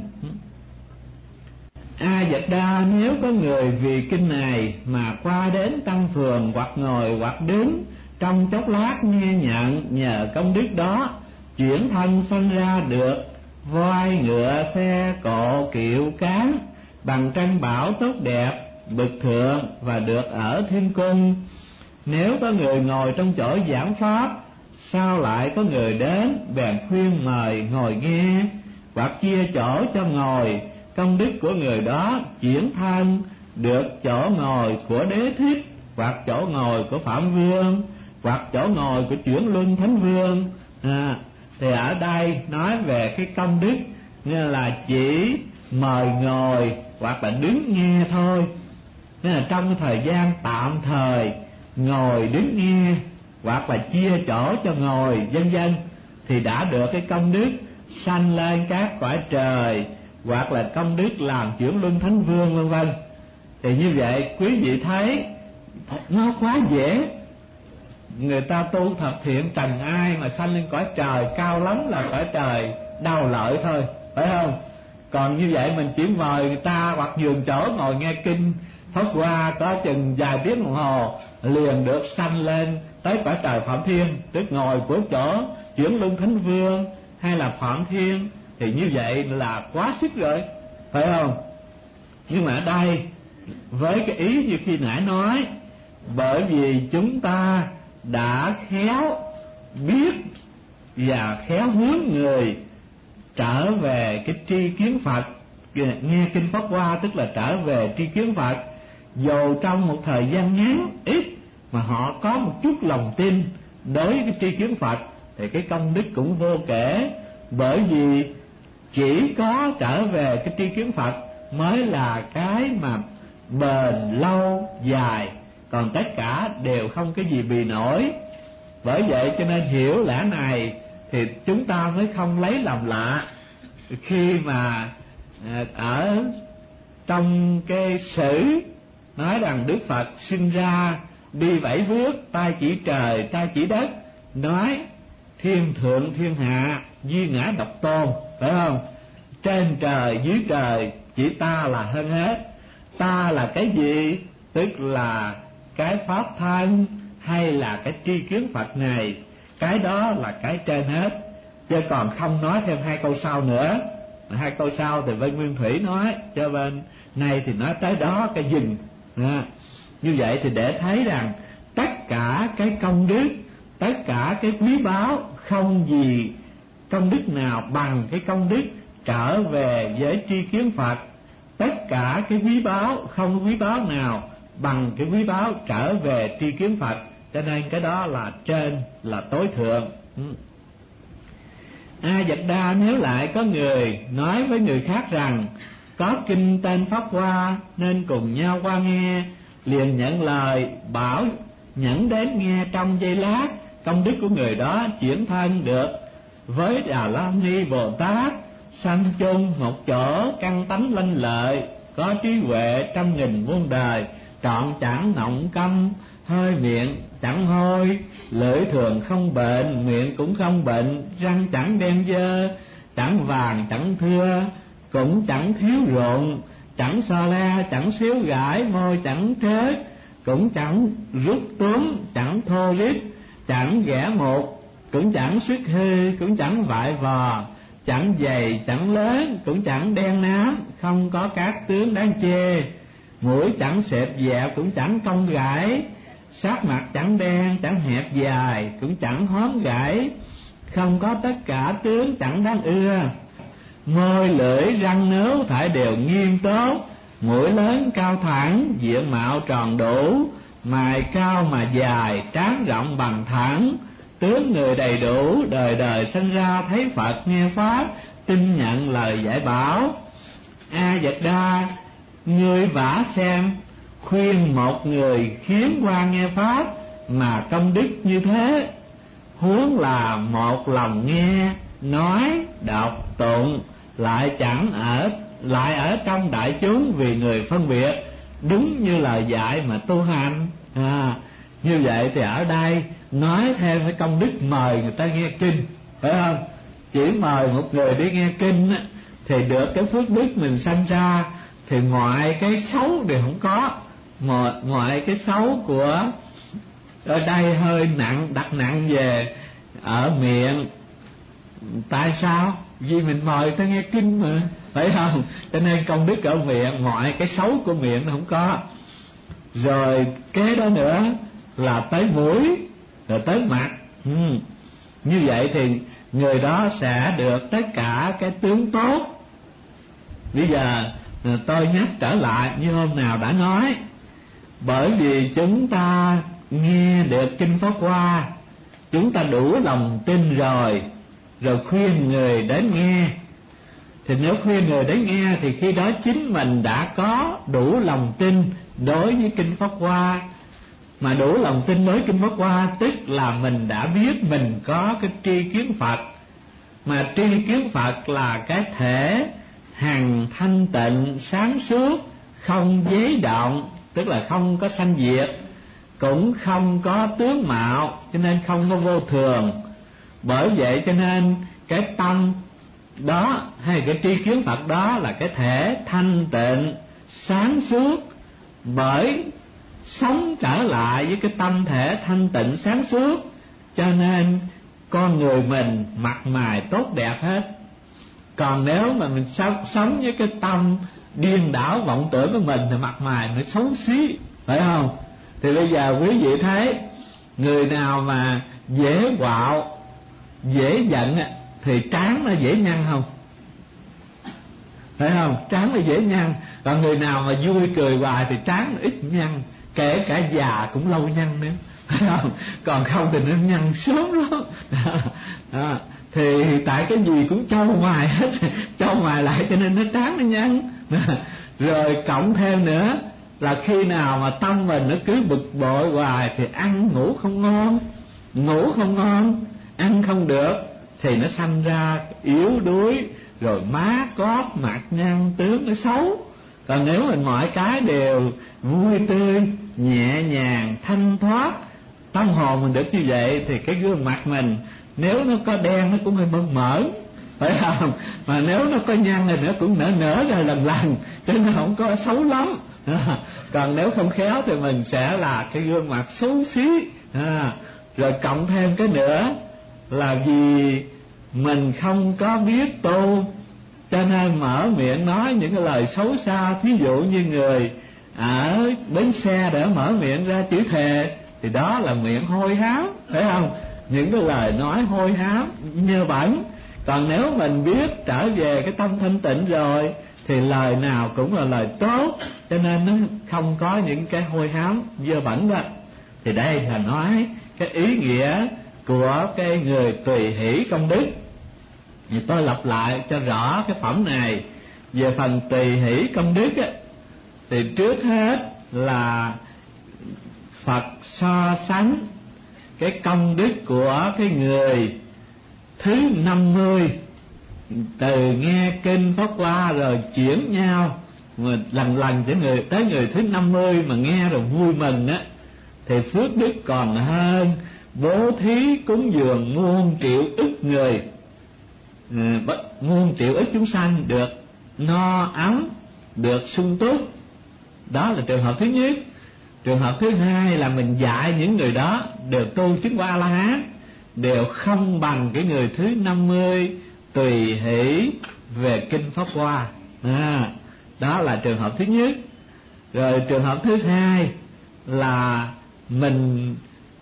S2: A Dật Đa, nếu có người vì kinh này mà qua đến tăng phường hoặc ngồi hoặc đứng, trong chốc lát nghe nhận, nhờ công đức đó chuyển thân sanh ra được voi ngựa xe cộ kiệu cán, bằng tranh bảo tốt đẹp bậc thượng, và được ở thiên cung. Nếu có người ngồi trong chỗ giảng pháp, sao lại có người đến bèn khuyên mời ngồi nghe, hoặc chia chỗ cho ngồi, công đức của người đó chuyển thân được chỗ ngồi của Đế Thích, hoặc chỗ ngồi của Phạm Vương, hoặc chỗ ngồi của Chuyển Luân Thánh Vương. À, thì ở đây nói về cái công đức như là chỉ mời ngồi hoặc là đứng nghe thôi. Nên là trong thời gian tạm thời ngồi đứng nghe hoặc là chia chỗ cho ngồi vân vân thì đã được cái công đức sanh lên các cõi trời, hoặc là công đức làm Chuyển Luân Thánh Vương vân vân. Thì như vậy quý vị thấy nó quá dễ. Người ta tu thập thiện trần ai mà sanh lên cõi trời, cao lắm là cõi trời Đau Lợi thôi, phải không? Còn như vậy mình chỉ mời người ta hoặc nhường chỗ ngồi nghe kinh Pháp Hoa có chừng vài tiếng đồng hồ, liền được sanh lên tới cõi trời Phạm Thiên, tức ngồi của chỗ Chuyển Luân Thánh Vương hay là Phạm Thiên. Thì như vậy là quá sức rồi, phải không? Nhưng mà ở đây với cái ý như khi nãy nói, bởi vì chúng ta đã khéo biết và khéo hướng người trở về cái tri kiến Phật, nghe kinh Pháp Hoa tức là trở về tri kiến Phật, dù trong một thời gian ngắn ít mà họ có một chút lòng tin đối với cái tri kiến Phật, thì cái công đức cũng vô kể. Bởi vì chỉ có trở về cái tri kiến Phật mới là cái mà bền lâu dài, còn tất cả đều không cái gì bì nổi. Bởi vậy cho nên hiểu lẽ này thì chúng ta mới không lấy làm lạ khi mà ở trong cái sử nói rằng Đức Phật sinh ra đi bảy bước, tay chỉ trời tay chỉ đất, nói thiên thượng thiên hạ duy ngã độc tôn, phải không? Trên trời dưới trời chỉ ta là hơn hết. Ta là cái gì? Tức là cái pháp thân hay là cái tri kiến Phật này, cái đó là cái trên hết. Chứ còn không nói thêm hai câu sau nữa. Hai câu sau thì bên Nguyên Thủy nói, cho bên này thì nói tới đó cái dừng. À, như vậy thì để thấy rằng tất cả cái công đức, tất cả cái quý báu, không gì công đức nào bằng cái công đức trở về với tri kiến Phật. Tất cả cái quý báu, không quý báu nào bằng cái quý báu trở về tri kiến Phật. Cho nên cái đó là trên, là tối thượng. A Dật Đa, nếu lại có người nói với người khác rằng có kinh tên Pháp Hoa nên cùng nhau qua nghe, liền nhận lời bảo nhẫn đến nghe trong giây lát, công đức của người đó chuyển thân được với Đà La Ni Bồ Tát, sanh chung một chỗ, căn tánh lanh lợi, có trí huệ trăm nghìn muôn đời, trọn chẳng nọng câm, hơi miệng chẳng hôi, lưỡi thường không bệnh, miệng cũng không bệnh, răng chẳng đen dơ, chẳng vàng chẳng thưa, cũng chẳng thiếu rộn, chẳng so le, chẳng xíu gãi, môi chẳng trớt, cũng chẳng rút túm, chẳng thô rít, chẳng ghẻ một, cũng chẳng xuất hư, cũng chẳng vại vò, chẳng dày chẳng lớn, cũng chẳng đen nám, không có các tướng đáng chê, mũi chẳng xẹp dẹo, cũng chẳng cong gãi, sắc mặt chẳng đen, chẳng hẹp dài, cũng chẳng hóm gãi, không có tất cả tướng chẳng đáng ưa. Môi lưỡi răng nướu phải đều nghiêm tốt, mũi lớn cao thẳng, diện mạo tròn đủ, mày cao mà dài, trán rộng bằng thẳng, tướng người đầy đủ, đời đời sinh ra thấy Phật nghe pháp, tin nhận lời dạy bảo. A Vật Đa, ngươi vả xem, khuyên một người khiến qua nghe pháp mà công đức như thế, huống là một lòng nghe, nói, đọc, tụng, lại chẳng ở lại ở trong đại chúng vì người phân biệt, đúng như lời dạy mà tu hành. À, như vậy thì ở đây nói thêm cái công đức mời người ta nghe kinh, phải không? Chỉ mời một người đi nghe kinh á, thì được cái phước đức mình sanh ra, thì ngoại cái xấu đều không có. Ngoài, ngoài cái xấu của ở đây hơi nặng, đặt nặng về ở miệng. Tại sao? Vì mình mời ta nghe kinh mà, phải không? Cho nên công đức ở miệng, ngoại cái xấu của miệng nó không có. Rồi kế đó nữa là tới mũi, rồi tới mặt. ừ. Như vậy thì người đó sẽ được tất cả cái tướng tốt. Bây giờ tôi nhắc trở lại như hôm nào đã nói, bởi vì chúng ta nghe được kinh Pháp Hoa, chúng ta đủ lòng tin rồi, rồi khuyên người đến nghe. Thì nếu khuyên người đến nghe thì khi đó chính mình đã có đủ lòng tin đối với kinh Pháp Hoa. Mà đủ lòng tin đối với kinh Pháp Hoa tức là mình đã biết mình có cái tri kiến Phật. Mà tri kiến Phật là cái thể hằng thanh tịnh sáng suốt, không giấy động, tức là không có sanh diệt, cũng không có tướng mạo, cho nên không có vô thường. Bởi vậy cho nên cái tâm đó hay cái tri kiến Phật đó là cái thể thanh tịnh sáng suốt, bởi sống trở lại với cái tâm thể thanh tịnh sáng suốt, cho nên con người mình mặt mày tốt đẹp hết. Còn nếu mà mình sống với cái tâm điên đảo vọng tưởng của mình thì mặt mày nó xấu xí, phải không? Thì bây giờ quý vị thấy người nào mà dễ quạo, dễ giận thì trán nó dễ nhăn không? Phải không? Trán nó dễ nhăn. Còn người nào mà vui cười hoài thì trán nó ít nhăn, kể cả già cũng lâu nhăn nữa, phải không? Còn không thì nó nhăn sớm lắm. Đó. Thì tại cái gì cũng trâu mài hết, trâu mài lại cho nên nó trán nó nhăn. Rồi cộng thêm nữa là khi nào mà tâm mình nó cứ bực bội hoài thì ăn ngủ không ngon, ngủ không ngon, ăn không được, thì nó sanh ra yếu đuối, rồi má cóp, mặt nhăn, tướng nó xấu. Còn nếu mình mọi cái đều vui tươi, nhẹ nhàng, thanh thoát, tâm hồn mình được như vậy, thì cái gương mặt mình nếu nó có đen nó cũng hơi mơn mởn, phải không? Mà nếu nó có nhăn thì nó cũng nở nở ra lần lần, cho nên không có xấu lắm. Còn nếu không khéo thì mình sẽ là cái gương mặt xấu xí. À, rồi cộng thêm cái nữa là vì mình không có biết tu, cho nên mở miệng nói những cái lời xấu xa. Thí dụ như người ở bến xe để mở miệng ra chửi thề, thì đó là miệng hôi hám, phải không? Những cái lời nói hôi hám, nhơ bẩn. Còn nếu mình biết trở về cái tâm thanh tịnh rồi thì lời nào cũng là lời tốt, cho nên nó không có những cái hôi hám dơ bẩn đó. Thì đây là nói cái ý nghĩa của cái người tùy hỷ công đức. Thì tôi lặp lại cho rõ cái phẩm này. Về phần tùy hỷ công đức á, thì trước hết là Phật so sánh cái công đức của cái người
S1: thứ năm mươi, từ nghe kinh Pháp Hoa rồi chuyển nhau mà lần lần tới người tới người thứ năm mươi mà nghe rồi vui mừng á, thì phước đức còn hơn bố thí cúng dường muôn triệu ức người, muôn triệu ức chúng sanh được no ấm, được sung túc. Đó là trường hợp thứ nhất. Trường hợp thứ hai là mình dạy những người đó đều tu chứng quả A-la-hán, đều không bằng cái người thứ năm mươi tùy hỷ về kinh Pháp Hoa. À, đó là trường hợp thứ nhất. Rồi trường hợp thứ hai là mình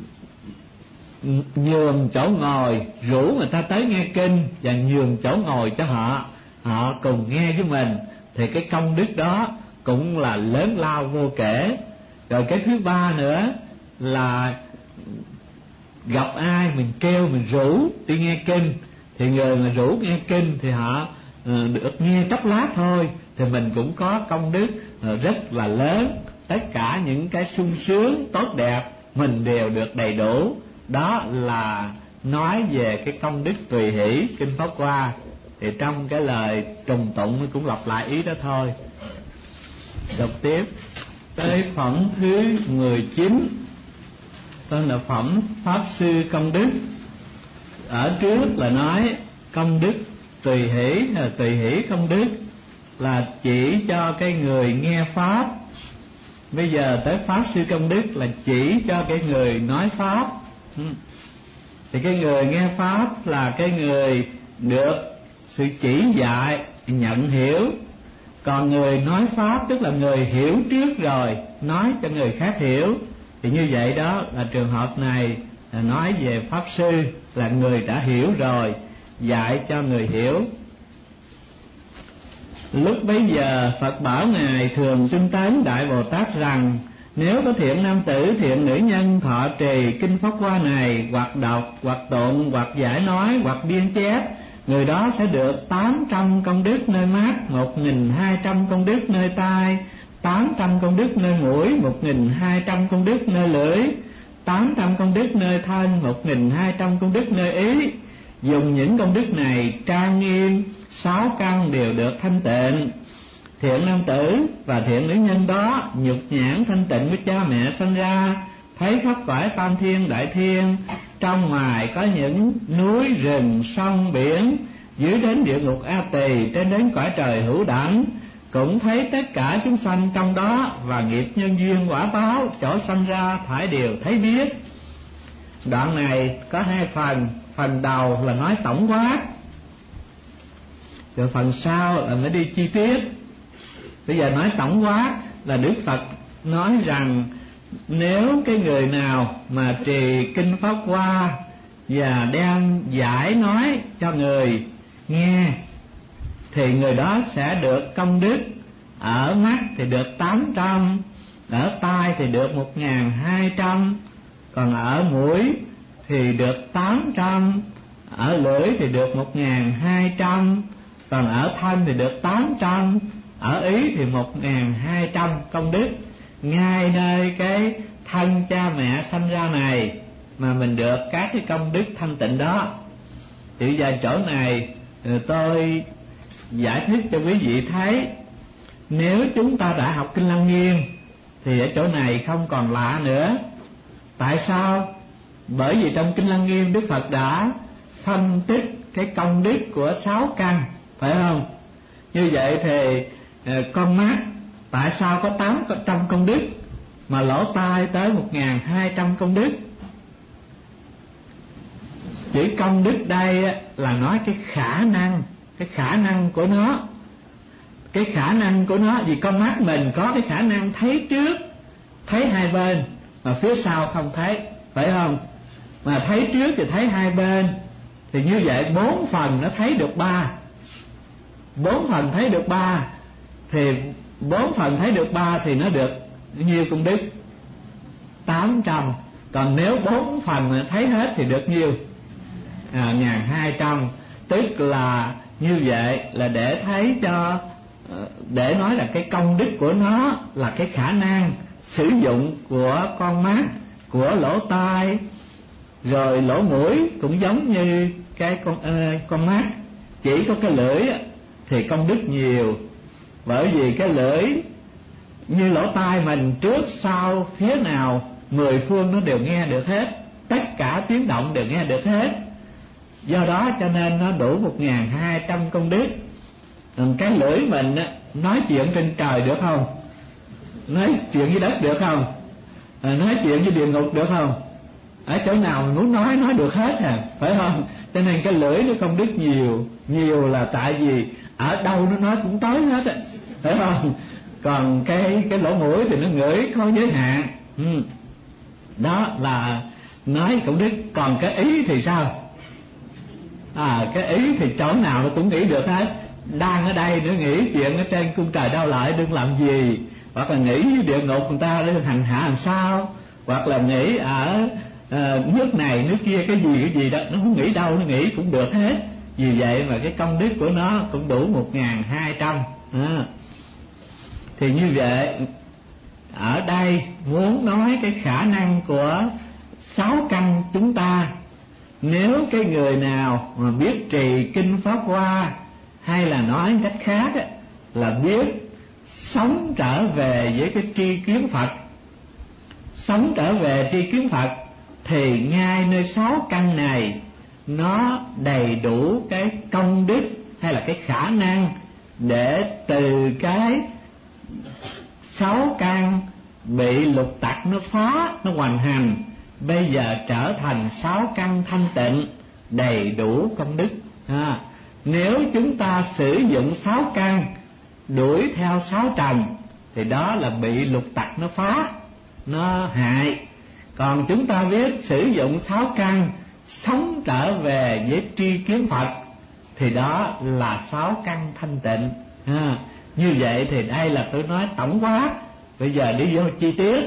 S1: nhường chỗ ngồi, rủ người ta tới nghe kinh và nhường chỗ ngồi cho họ, họ cùng nghe với mình, thì cái công đức đó cũng là lớn lao vô kể. Rồi cái thứ ba nữa là gặp ai mình kêu, mình rủ đi nghe kinh, thì người mà rủ nghe kinh thì họ được nghe chốc lát thôi, thì mình cũng có công đức rất là lớn. Tất cả những cái sung sướng tốt đẹp mình đều được đầy đủ. Đó là nói về cái công đức tùy hỷ kinh Pháp Hoa. Thì trong cái lời trùng tụng cũng lặp lại ý đó thôi. Đọc tiếp tới phẩm thứ mười chín, tên là phẩm Pháp Sư Công Đức. Ở trước là nói công đức tùy hỷ, là tùy hỷ công đức là chỉ cho cái người nghe Pháp. Bây giờ tới Pháp Sư Công Đức là chỉ cho cái người nói Pháp. Thì cái người nghe Pháp là cái người được sự chỉ dạy, nhận hiểu. Còn người nói Pháp tức là người hiểu trước rồi nói cho người khác hiểu. Thì như vậy đó là trường hợp này là nói về Pháp Sư, là người đã hiểu rồi dạy cho người hiểu. Lúc bấy giờ Phật bảo Ngài Thường Tinh Tấn Đại Bồ Tát rằng: nếu có thiện nam tử, thiện nữ nhân thọ trì kinh Pháp Hoa này, hoặc đọc, hoặc tụng, hoặc giải nói, hoặc biên chép, người đó sẽ được tám trăm công đức nơi mắt, một nghìn hai trăm công đức nơi tai, tám trăm công đức nơi mũi, một nghìn hai trăm công đức nơi lưỡi, tám trăm công đức nơi thân, một nghìn hai trăm công đức nơi ý. Dùng những công đức này trang nghiêm, sáu căn đều được thanh tịnh. Thiện nam tử và thiện nữ nhân đó nhục nhãn thanh tịnh của cha mẹ sinh ra, thấy khắp cõi tam thiên đại thiên, trong ngoài có những núi rừng sông biển, dưới đến địa ngục A Tỳ, trên đến cõi trời hữu đẳng, cũng thấy tất cả chúng sanh trong đó, và nghiệp nhân duyên quả báo chỗ sanh ra thải đều thấy biết. Đoạn này có hai phần. Phần đầu là nói tổng quát, rồi phần sau là mới đi chi tiết. Bây giờ nói tổng quát là Đức Phật nói rằng nếu cái người nào mà trì kinh Pháp Hoa và đem giải nói cho người nghe, thì người đó sẽ được công đức. Ở mắt thì được tám trăm, ở tai thì được một nghìn hai trăm, còn ở mũi thì được tám trăm, ở lưỡi thì được một nghìn hai trăm, còn ở thân thì được tám trăm, ở ý thì một nghìn hai trăm công đức. Ngay nơi cái thân cha mẹ sanh ra này mà mình được các cái công đức thanh tịnh đó. Thì giờ chỗ này tôi giải thích cho quý vị thấy, nếu chúng ta đã học Kinh Lăng Nghiêm thì ở chỗ này không còn lạ nữa. Tại sao? Bởi vì trong Kinh Lăng Nghiêm Đức Phật đã phân tích cái công đức của sáu căn, phải không? Như vậy thì con mắt tại sao có tám trăm công đức, mà lỗ tai tới một nghìn hai trăm công đức? Chữ công đức đây là nói cái khả năng, cái khả năng của nó, cái khả năng của nó. Vì con mắt mình có cái khả năng thấy trước, thấy hai bên, mà phía sau không thấy, phải không? Mà thấy trước thì thấy hai bên, thì như vậy bốn phần nó thấy được ba. Bốn phần thấy được ba, thì bốn phần thấy được ba thì nó được nhiêu công đức? Tám trăm. Còn nếu bốn phần mà thấy hết thì được nhiêu? À, ngàn hai trăm. Tức là như vậy là để thấy cho, để nói là cái công đức của nó là cái khả năng sử dụng của con mắt, của lỗ tai, rồi lỗ mũi cũng giống như cái con ê, con mắt, chỉ có cái lưỡi thì công đức nhiều, bởi vì cái lưỡi như lỗ tai mình, trước sau phía nào mười phương nó đều nghe được hết, tất cả tiếng động đều nghe được hết, do đó cho nên nó đủ một ngàn hai trăm công đức. Cái lưỡi mình nói chuyện trên trời được không? Nói chuyện với đất được không? Nói chuyện với địa ngục được không? Ở chỗ nào mình muốn nói nói được hết à, phải không? Cho nên cái lưỡi nó công đức nhiều. Nhiều là tại vì ở đâu nó nói cũng tới hết á, phải không? Còn cái cái lỗ mũi thì nó ngửi có giới hạn. ừ. Đó là nói công đức. Còn cái ý thì sao? À, cái ý thì chỗ nào nó cũng nghĩ được hết. Đang ở đây nữa nghĩ chuyện ở trên cung trời đau lợi đừng làm gì, hoặc là nghĩ địa ngục người ta để hành hạ làm sao, hoặc là nghĩ ở à, nước này nước kia cái gì cái gì đó, nó không nghĩ đâu, nó nghĩ cũng được hết. Vì vậy mà cái công đức của nó cũng đủ một ngàn hai trăm. à. Thì như vậy ở đây muốn nói cái khả năng của sáu căn chúng ta. Nếu cái người nào mà biết trì kinh Pháp Hoa, hay là nói cách khác á, là biết sống trở về với cái tri kiến Phật, sống trở về tri kiến Phật, thì ngay nơi sáu căn này nó đầy đủ cái công đức hay là cái khả năng để từ cái sáu căn bị lục tặc nó phá, nó hoành hành, bây giờ trở thành sáu căn thanh tịnh, đầy đủ công đức. à, Nếu chúng ta sử dụng sáu căn đuổi theo sáu trần thì đó là bị lục tặc nó phá, nó hại. Còn chúng ta biết sử dụng sáu căn sống trở về với tri kiến Phật thì đó là sáu căn thanh tịnh. à, Như vậy thì đây là tôi nói tổng quát. Bây giờ đi vô chi tiết.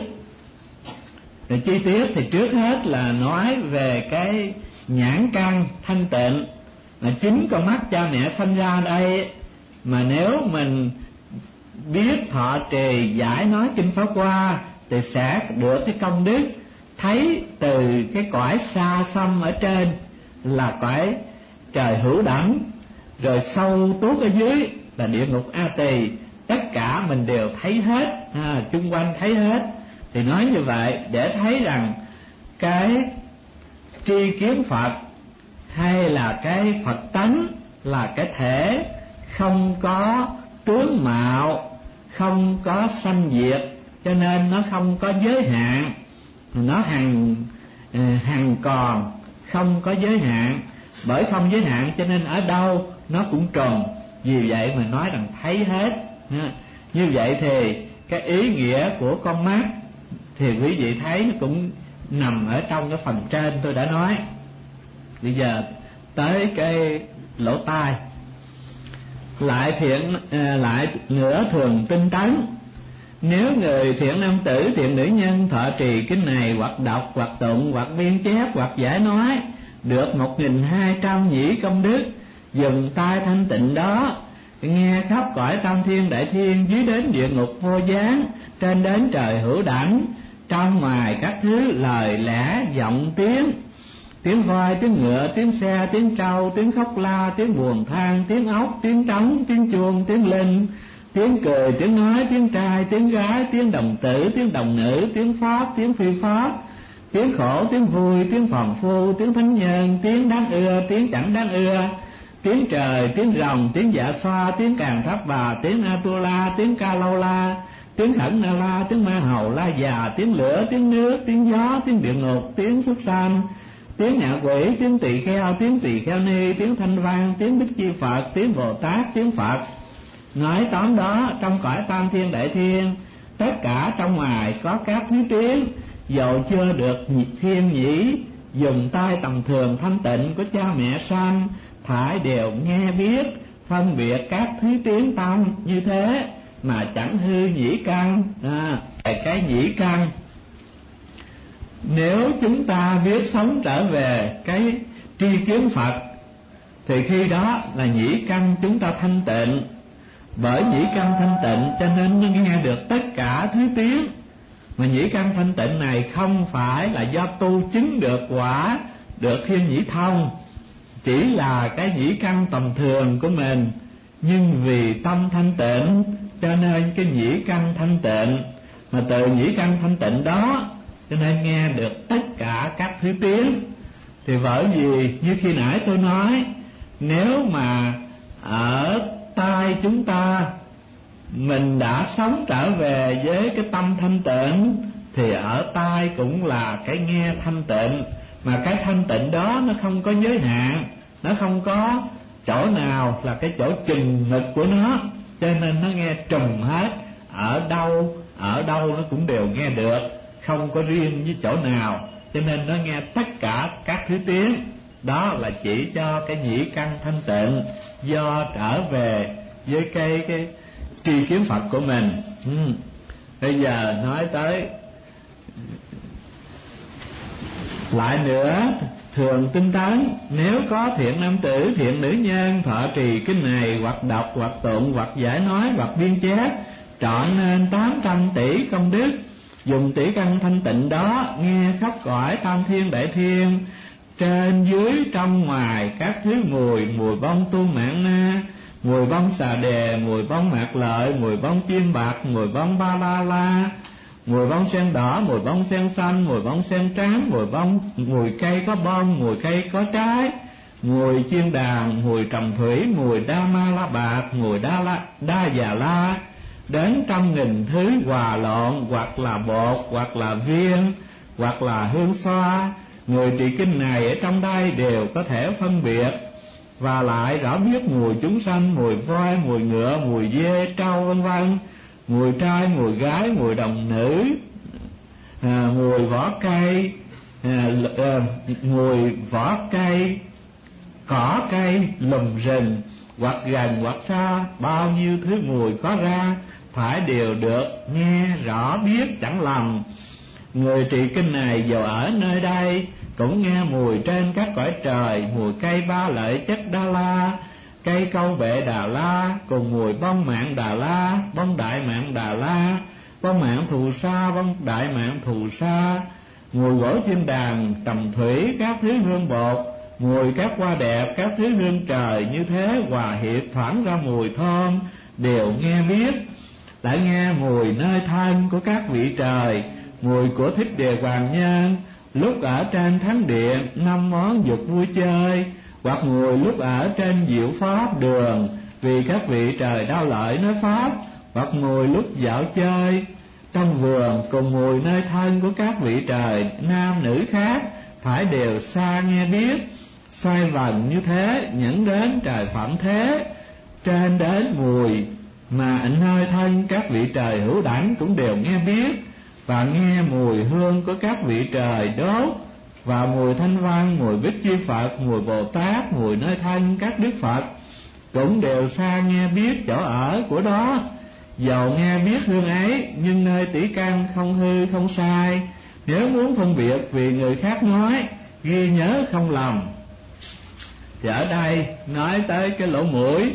S1: Rồi chi tiết thì trước hết là nói về cái nhãn căn thanh tịnh, là chính con mắt cha mẹ sanh ra đây. Mà nếu mình biết thọ trì giải nói kinh Pháp Hoa thì sẽ được cái công đức thấy từ cái cõi xa xăm ở trên là cõi trời hữu đẳng, rồi sâu tuốt ở dưới là địa ngục A Tỳ, tất cả mình đều thấy hết, à, chung quanh thấy hết. Thì nói như vậy để thấy rằng cái tri kiến Phật hay là cái Phật tánh là cái thể không có tướng mạo, không có sanh diệt, cho nên nó không có giới hạn, nó hằng hằng còn, không có giới hạn. Bởi không giới hạn cho nên ở đâu nó cũng tròn. Vì vậy mà nói rằng thấy hết. Như vậy thì cái ý nghĩa của con mắt thì quý vị thấy nó cũng nằm ở trong cái phần trên tôi đã nói. Bây giờ tới cái lỗ tai. Lại thiện à, lại nữa thường tinh tấn. Nếu người thiện nam tử, thiện nữ nhân thọ trì kinh này, hoặc đọc, hoặc tụng, hoặc biên chép, hoặc giải nói, được một nghìn hai trăm nhĩ công đức, dùng tai thanh tịnh đó nghe khắp cõi tam thiên đại thiên, dưới đến địa ngục vô gián, trên đến trời hữu đẳng, trong ngoài các thứ lời lẽ giọng tiếng, tiếng voi, tiếng ngựa, tiếng xe, tiếng trâu, tiếng khóc la, tiếng buồn than, tiếng ốc, tiếng trống, tiếng chuông, tiếng linh, tiếng cười, tiếng nói, tiếng trai, tiếng gái, tiếng đồng tử, tiếng đồng nữ, tiếng pháp, tiếng phi pháp, tiếng khổ, tiếng vui, tiếng phàm phu, tiếng thánh nhân, tiếng đáng ưa, tiếng chẳng đáng ưa, tiếng trời, tiếng rồng, tiếng dạ xoa, tiếng càng tháp bà, tiếng Atula, tiếng ca lâu la, tiếng khẩn na la, tiếng ma hầu la già, tiếng lửa, tiếng nước, tiếng gió, tiếng địa ngục, tiếng súc sanh, tiếng ngạ quỷ, tiếng tỳ kheo, tiếng tỳ kheo ni, tiếng thanh văn, tiếng bích chi Phật, tiếng Bồ Tát, tiếng Phật. Nói tóm đó, trong cõi tam thiên đại thiên, tất cả trong ngoài có các thứ tiếng, dầu chưa được thiên nhĩ, dùng tai tầm thường thanh tịnh của cha mẹ sanh, thải đều nghe biết, phân biệt các thứ tiếng tâm như thế mà chẳng hư nhĩ căn. à, Cái nhĩ căn, nếu chúng ta biết sống trở về cái tri kiến Phật thì khi đó là nhĩ căn chúng ta thanh tịnh. Bởi nhĩ căn thanh tịnh cho nên nó nghe được tất cả thứ tiếng. Mà nhĩ căn thanh tịnh này không phải là do tu chứng được quả, được thiên nhĩ thông,
S2: chỉ là cái nhĩ căn tầm thường của mình, nhưng vì tâm thanh tịnh cho nên cái nhĩ căn thanh tịnh, mà từ nhĩ căn thanh tịnh đó cho nên nghe được tất cả các thứ tiếng. Thì bởi vì như khi nãy tôi nói, nếu mà ở tai chúng ta mình đã sống trở về với cái tâm thanh tịnh, thì ở tai cũng là cái nghe thanh tịnh. Mà cái thanh tịnh đó nó không có giới hạn, nó không có chỗ nào là cái chỗ chừng mực của nó, cho nên nó nghe trùm hết, ở đâu ở đâu nó cũng đều nghe được, không có riêng với chỗ nào, cho nên nó nghe tất cả các thứ tiếng. Đó là chỉ cho cái nhĩ căn thanh tịnh do trở về với cái cái tri kiến Phật của mình. ừ. Bây giờ nói tới lại nữa, thường tinh tấn, nếu có thiện nam tử thiện nữ nhân thọ trì kinh này, hoặc đọc hoặc tụng hoặc giải nói hoặc biên chép, trọn nên tám trăm tỷ công đức. Dùng tỷ căn thanh tịnh đó nghe khắp cõi tam thiên đại thiên, trên dưới trong ngoài các thứ mùi, mùi bông tu mạng na, mùi bông xà đề, mùi bông mạc lợi, mùi bông chim bạc, mùi bông ba la la, mùi bông sen đỏ, mùi bông sen xanh, mùi bông sen trắng, mùi bông mùi cây có bông, mùi cây có trái, mùi chiên đàn, mùi trầm thủy, mùi đa ma la bạc, mùi đa la đa già la, đến trăm nghìn thứ hòa lộn, hoặc là bột, hoặc là viên, hoặc là hương xoa. Người trì kinh này ở trong đây đều có thể phân biệt, và lại rõ biết mùi chúng sanh, mùi voi, mùi ngựa, mùi dê, trâu vân vân, mùi trai, mùi gái, mùi đồng nữ, à, mùi vỏ cây, à, à, mùi vỏ cây, cỏ cây, lùm rừng, hoặc gần hoặc xa, bao nhiêu thứ mùi có ra, phải đều được nghe rõ biết chẳng lầm. Người trì kinh này dù ở nơi đây cũng nghe mùi trên các cõi trời, mùi cây ba lợi chất Đa La, cây câu vệ Đà La, cùng mùi bông mạng Đà La, bông đại mạng Đà La, bông mạng Thù Sa, bông đại mạng Thù Sa, mùi gỗ chim đàn, trầm thủy, các thứ hương bột, mùi các hoa đẹp, các thứ hương trời, như thế hòa hiệp thoảng ra mùi thơm, đều nghe biết. Lại nghe mùi nơi thân của các vị trời, mùi của Thích Đề Hoàng Nhân, lúc ở trên thánh điện năm món dục vui chơi, hoặc mùi lúc ở trên diệu pháp đường, vì các vị trời đau lợi nói pháp, hoặc mùi lúc dạo chơi trong vườn, cùng mùi nơi thân của các vị trời nam nữ khác, phải đều xa nghe biết. Xoay vần như thế nhẫn đến trời phẩm thế, trên đến mùi mà nơi thân các vị trời hữu đẳng cũng đều nghe biết. Và nghe mùi hương của các vị trời đốt, và mùi thanh văn, mùi bích chi Phật, mùi Bồ Tát, mùi nơi thân các đức Phật, cũng đều xa nghe biết chỗ ở của đó. Dầu nghe biết hương ấy, nhưng nơi tỷ căn không hư không sai, nếu muốn phân biệt vì người khác nói, ghi nhớ không lầm. Thì ở đây nói tới cái lỗ mũi,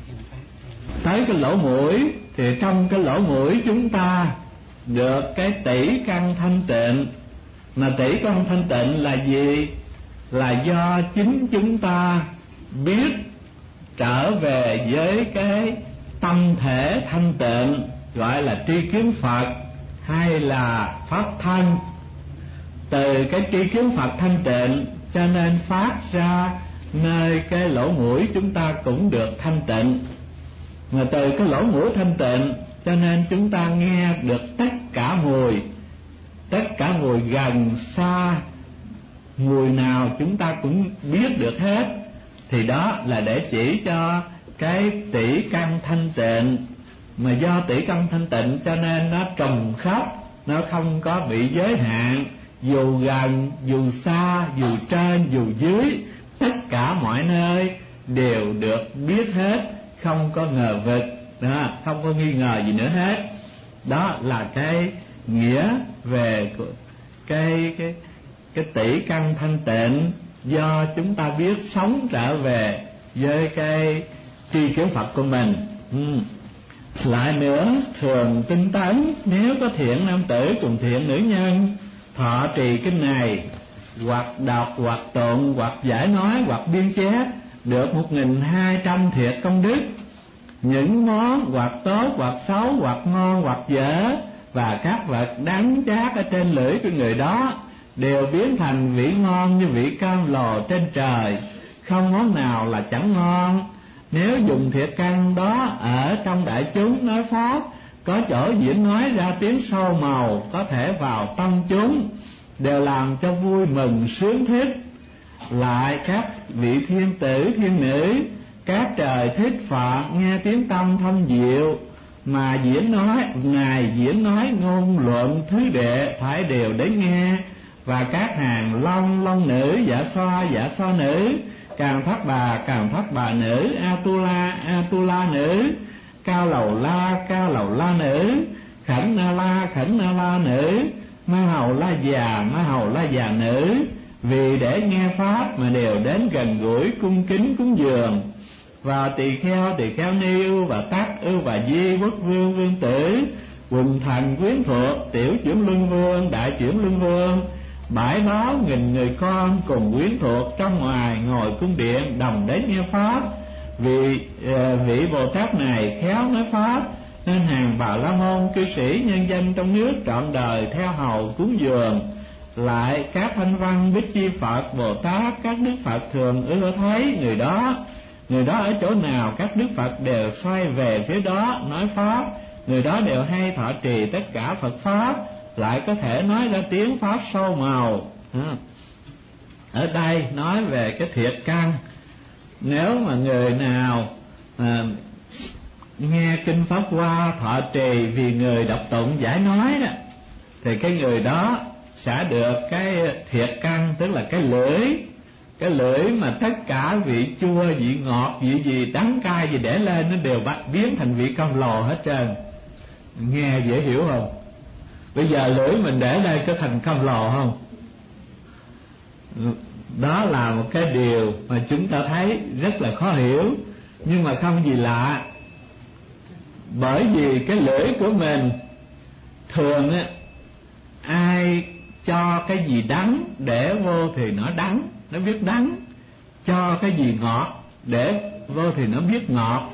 S2: tới cái lỗ mũi thì trong cái lỗ mũi chúng ta được cái tỷ căn thanh tịnh. Mà tỷ căn thanh tịnh là gì? Là do chính chúng ta biết trở về với cái tâm thể thanh tịnh, gọi là tri kiến Phật hay là pháp thân. Từ cái tri kiến Phật thanh tịnh cho nên phát ra nơi cái lỗ mũi chúng ta cũng được thanh tịnh. Mà từ cái lỗ mũi thanh tịnh cho nên chúng ta nghe được tất cả mùi, tất cả mùi gần xa, mùi nào chúng ta cũng biết được hết. Thì đó là để chỉ cho cái tỷ căn thanh tịnh. Mà do tỷ căn thanh tịnh cho nên nó trùm khắp, nó không có bị giới hạn, dù gần, dù xa, dù trên, dù dưới, tất cả mọi nơi đều được biết hết, không có ngờ vực, đó, không có nghi ngờ gì nữa hết. Đó là cái nghĩa về cái cái cái tỷ căn thanh tịnh, do chúng ta biết sống trở về với cái tri kiến Phật của mình. ừ. Lại nữa, thường tinh tấn, nếu có thiện nam tử cùng thiện nữ nhân thọ trì kinh này,
S1: hoặc đọc hoặc tụng hoặc giải nói hoặc biên chép được một nghìn hai trăm thiệt công đức. Những món hoặc tốt hoặc xấu hoặc ngon hoặc dở và các vật đắng chát ở trên lưỡi của người đó đều biến thành vị ngon như vị cam lồ trên trời, không món nào là chẳng ngon. Nếu dùng thiệt căn đó ở trong đại chúng nói pháp, có chỗ diễn nói ra tiếng sâu màu, có thể vào tâm chúng, đều làm cho vui mừng sướng thích. Lại các vị thiên tử thiên nữ, các trời thích Phật nghe tiếng tâm thâm diệu mà diễn nói, ngài diễn nói ngôn luận thứ đệ phải đều để nghe. Và các hàng long long nữ, dạ xoa dạ xoa nữ, càng thắt bà càng thắt bà nữ, atula atula nữ, cao lầu la cao lầu la nữ, khẩn na la khẩn na la nữ, ma hầu la già ma hầu la già nữ, vì để nghe pháp mà đều đến gần gũi cung kính cúng dường. Và tỳ kheo tỳ kheo ni, ưu và tắc ưu và di, quốc vương vương tử, quần thần quyến thuộc, tiểu chuyển luân vương đại chuyển luân vương, bãi báo nghìn người con cùng quyến thuộc trong ngoài ngồi cung điện đồng đến nghe pháp. Vì vị Bồ Tát này khéo nói pháp, nên hàng Bà La Môn cư sĩ nhân dân trong nước trọn đời theo hầu cúng dường. Lại các thanh văn Bích Chi Phật Bồ Tát, các đức Phật thường ưa thấy người đó. Người đó ở chỗ nào các đức Phật đều xoay về phía đó nói pháp. Người đó đều hay thọ trì tất cả Phật pháp, lại có thể nói ra tiếng pháp sâu màu. Ở đây nói về cái thiệt căn. Nếu mà người nào à, nghe kinh pháp hoa thọ trì vì người đọc tụng giải nói đó, thì cái người đó sẽ được cái thiệt căn, tức là cái lưỡi, cái lưỡi mà tất cả vị chua vị ngọt vị gì đắng cay gì để lên nó đều bắt biến thành vị cam lồ hết trơn. Nghe dễ hiểu không? Bây giờ lưỡi mình để đây có thành cam lồ không? Đó là một cái điều mà chúng ta thấy rất là khó hiểu, nhưng mà không gì lạ. Bởi vì cái lưỡi của mình thường á, ai cho cái gì đắng để vô thì nó đắng, nó biết đắng. Cho cái gì ngọt để vô thì nó biết ngọt.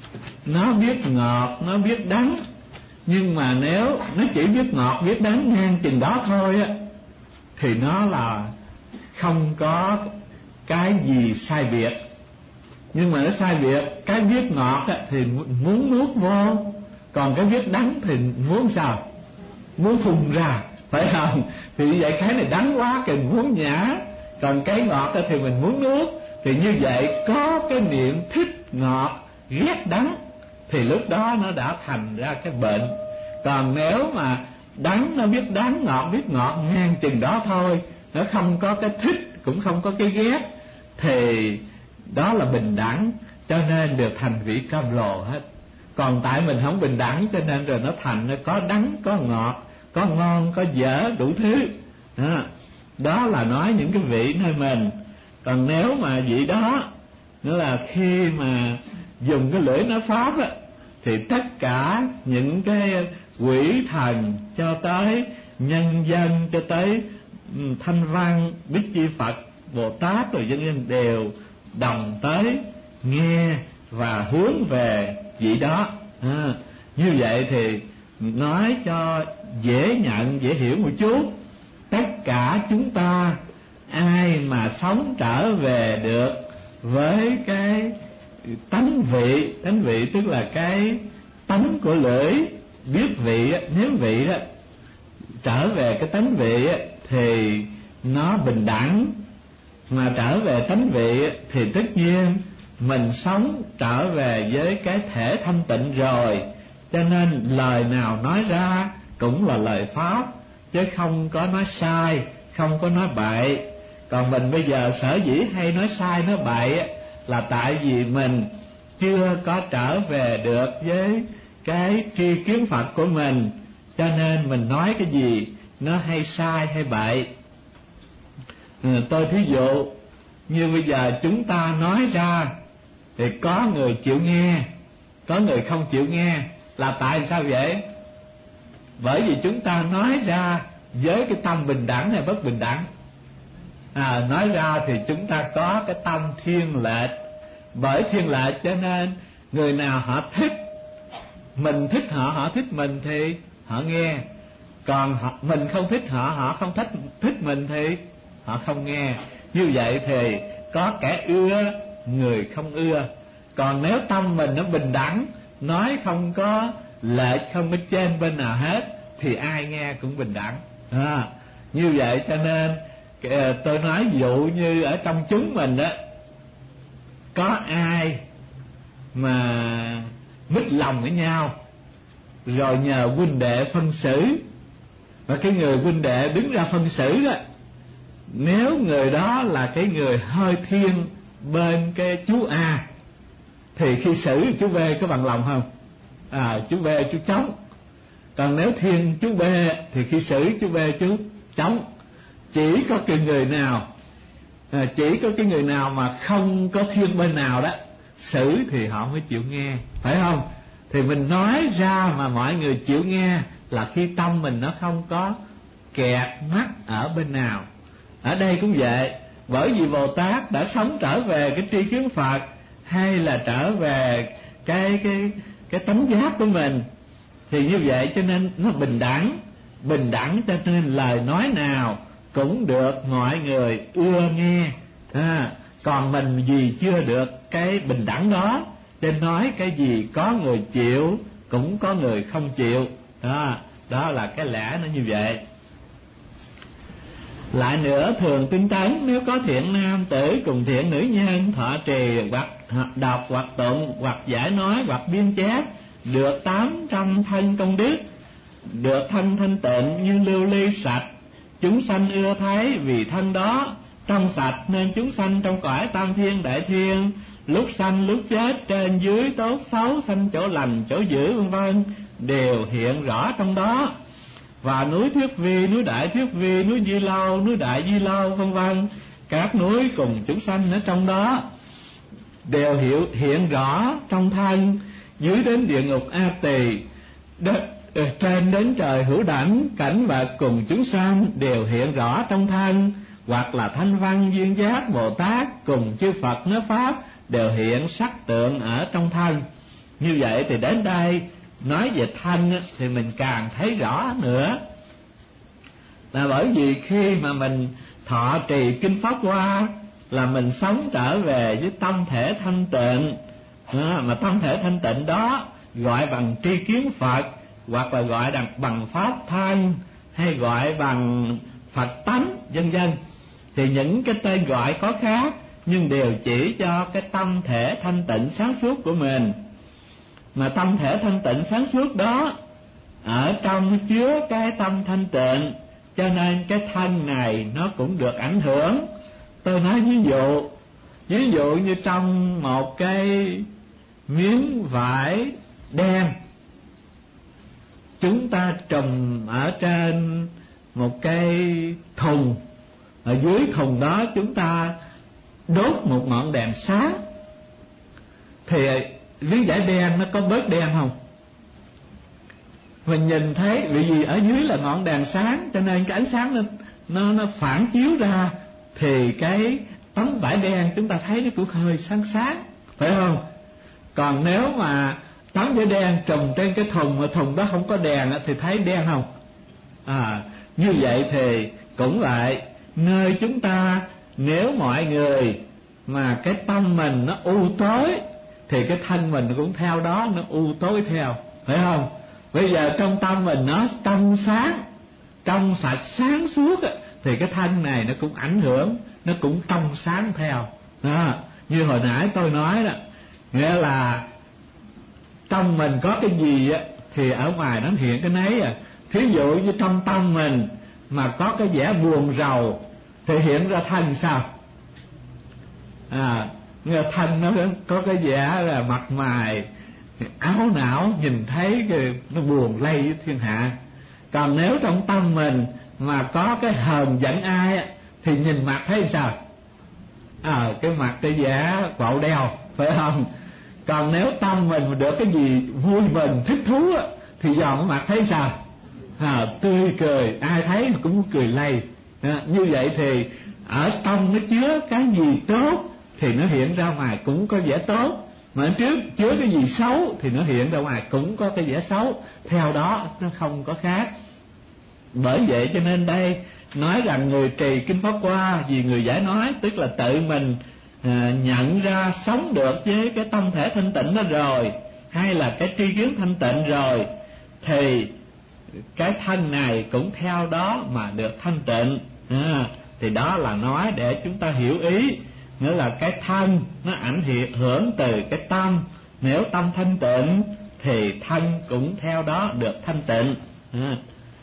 S1: Nó biết ngọt, nó biết đắng. Nhưng mà nếu nó chỉ biết ngọt, biết đắng ngang chừng đó thôi á, thì nó là không có cái gì sai biệt. Nhưng mà nó sai biệt, cái biết ngọt á, thì muốn nuốt vô, còn cái biết đắng thì muốn sao? Muốn phun ra, phải không? Thì vậy cái này đắng quá thì muốn nhả, còn cái ngọt á, thì mình muốn nuốt. Thì như vậy có cái niệm thích ngọt ghét đắng, thì lúc đó nó đã thành ra cái bệnh. Còn nếu mà đắng nó biết đắng, ngọt biết ngọt ngang chừng đó thôi, nó không có cái thích cũng không có cái ghét, thì đó là bình đẳng, cho nên được thành vị cam lồ hết. Còn tại mình không bình đẳng, cho nên rồi nó thành nó có đắng có ngọt, có ngon có dở đủ thứ đó. Đó là nói những cái vị nơi mình. Còn nếu mà vị đó nữa là khi mà dùng cái lưỡi nói pháp á, thì tất cả những cái quỷ thần cho tới nhân dân cho tới thanh văn Bích Chi Phật Bồ Tát rồi dân dân đều đồng tới nghe và hướng về vị đó. À, như vậy thì nói cho dễ nhận dễ hiểu một chút. Tất cả chúng ta ai mà sống trở về được với cái tánh vị, tánh vị tức là cái tánh của lưỡi biết vị, nếu vị đó trở về cái tánh vị thì nó bình đẳng, mà trở về tánh vị thì tất nhiên mình sống trở về với cái thể thanh tịnh rồi, cho nên lời nào nói ra cũng là lời pháp, chứ không có nói sai, không có nói bậy. Còn mình bây giờ sở dĩ hay nói sai nói bậy là tại vì mình chưa có trở về được với cái tri kiến Phật của mình, cho nên mình nói cái gì nó hay sai hay bậy. Ừ, tôi thí dụ như bây giờ chúng ta nói ra thì có người chịu nghe, có người không chịu nghe, là tại sao vậy? Bởi vì chúng ta nói ra với cái tâm bình đẳng hay bất bình đẳng.
S2: À, nói ra thì chúng ta có cái tâm thiên lệch. Bởi thiên lệch cho nên người nào họ thích, mình thích họ, họ thích mình thì họ nghe. Còn họ, mình không thích họ, họ không thích thích mình thì họ không nghe. Như vậy thì có kẻ ưa, người không ưa. Còn nếu tâm mình nó bình đẳng, nói không có lệch, không có trên bên nào hết, thì ai nghe cũng bình đẳng. À, như vậy cho nên tôi nói ví dụ như ở trong chúng mình đó, có ai mà mít lòng với nhau, rồi nhờ huynh đệ phân xử, và cái người huynh đệ đứng ra phân xử đó, nếu người đó là cái người hơi thiên bên cái chú A, thì khi xử chú B có bằng lòng không? À, chú B chú chống. Còn nếu thiên chú B thì khi xử chú B chú chống. Chỉ có cái người nào à, chỉ có cái người nào mà không có thiên bên nào đó xử thì họ mới chịu nghe, phải không? Thì mình nói ra mà mọi người chịu nghe là khi tâm mình nó không có kẹt mắc ở bên nào. Ở đây cũng vậy, bởi vì Bồ Tát đã sống trở về cái tri kiến Phật, hay là trở về cái cái cái tánh giác của mình, thì như vậy cho nên nó bình đẳng. Bình đẳng cho nên lời nói nào cũng được mọi người ưa nghe. À, còn mình vì chưa được cái bình đẳng đó, nên nói cái gì có người chịu, cũng có người không chịu. Đó, đó là cái lẽ nó như vậy. Lại nữa, thường tinh tấn, nếu có thiện nam tử cùng thiện nữ nhân thọ trì hoặc đọc hoặc tụng hoặc giải nói hoặc biên chép, được tám trăm thân công đức, được thân thanh tịnh như lưu ly sạch. Chúng sanh ưa thấy vì thân đó trong sạch, nên chúng sanh trong cõi tam thiên đại thiên, lúc sanh lúc chết, trên dưới tốt xấu, sanh chỗ lành chỗ dữ vân vân, đều hiện rõ trong đó. Và núi Thuyết Vi, núi Đại Thuyết Vi, núi Di Lâu, núi Đại Di Lâu vân vân, các núi cùng chúng sanh ở trong đó đều hiện, hiện rõ trong thân. Dưới đến địa ngục A Tỳ, đất trên đến trời Hữu Đảnh, cảnh bậc cùng chúng sanh đều hiện rõ trong thân. Hoặc là Thanh Văn Duyên Giác Bồ Tát cùng chư Phật nói pháp đều hiện sắc tượng ở trong thân. Như vậy thì đến đây nói về thân thì mình càng thấy rõ nữa, là bởi vì khi mà mình thọ trì kinh Pháp Hoa là mình sống trở về với tâm thể thanh tịnh. À, mà tâm thể thanh tịnh đó gọi bằng tri kiến Phật, hoặc là gọi bằng pháp thân, hay gọi bằng Phật tánh vân vân. Thì những cái tên gọi có khác, nhưng đều chỉ cho cái tâm thể thanh tịnh sáng suốt của mình. Mà tâm thể thanh tịnh sáng suốt đó ở trong chứa cái tâm thanh tịnh, cho nên cái thân này nó cũng được ảnh hưởng. Tôi nói ví dụ, ví dụ như trong một cái miếng vải đen, chúng ta trùm ở trên một cái thùng, ở dưới thùng đó chúng ta đốt một ngọn đèn sáng, thì miếng vải đen nó có bớt đen không? Mình nhìn thấy, vì vì ở dưới là ngọn đèn sáng, cho nên cái ánh sáng nó nó, nó phản chiếu ra, thì cái tấm vải đen chúng ta thấy nó cũng hơi sáng sáng, phải không? Còn nếu mà tấm vải đen trùm trên cái thùng mà thùng đó không có đèn thì thấy đen không? À, như vậy thì cũng vậy, nơi chúng ta nếu mọi người mà cái tâm mình nó u tối, thì cái thân mình cũng theo đó nó u tối theo, phải không? Bây giờ trong tâm mình nó trong sáng, trong sạch sáng suốt, thì cái thân này nó cũng ảnh hưởng, nó cũng trong sáng theo. Đó, như hồi nãy tôi nói đó, nghĩa là trong mình có cái gì á, thì ở ngoài nó hiện cái nấy à. Thí dụ như trong tâm mình mà có cái vẻ buồn rầu, thì hiện ra thân sao? À, người thân nó có cái vẻ là mặt mày áo não, nhìn thấy cái, nó buồn lây với thiên hạ. Còn nếu trong tâm mình mà có cái hờn giận ai á, thì nhìn mặt thấy sao? À, cái mặt cái vẻ quạo đeo, phải không? Còn nếu tâm mình mà được cái gì vui mừng thích thú á, thì dòm cái mặt thấy sao? À, tươi cười, ai thấy cũng cười lây. À, như vậy thì ở trong nó chứa cái gì tốt thì nó hiện ra ngoài cũng có vẻ tốt, mà trước chứa cái gì xấu thì nó hiện ra ngoài cũng có cái vẻ xấu, theo đó nó không có khác. Bởi vậy cho nên đây nói rằng người trì kinh Pháp Hoa vì người giải nói, tức là tự mình à, nhận ra sống được với cái tâm thể thanh tịnh đó rồi, hay là cái tri kiến thanh tịnh rồi, thì cái thân này cũng theo đó mà được thanh tịnh. à, Thì đó là nói để chúng ta hiểu ý, nghĩa là cái thân nó ảnh hưởng từ cái tâm. Nếu tâm thanh tịnh thì thân cũng theo đó được thanh tịnh. à.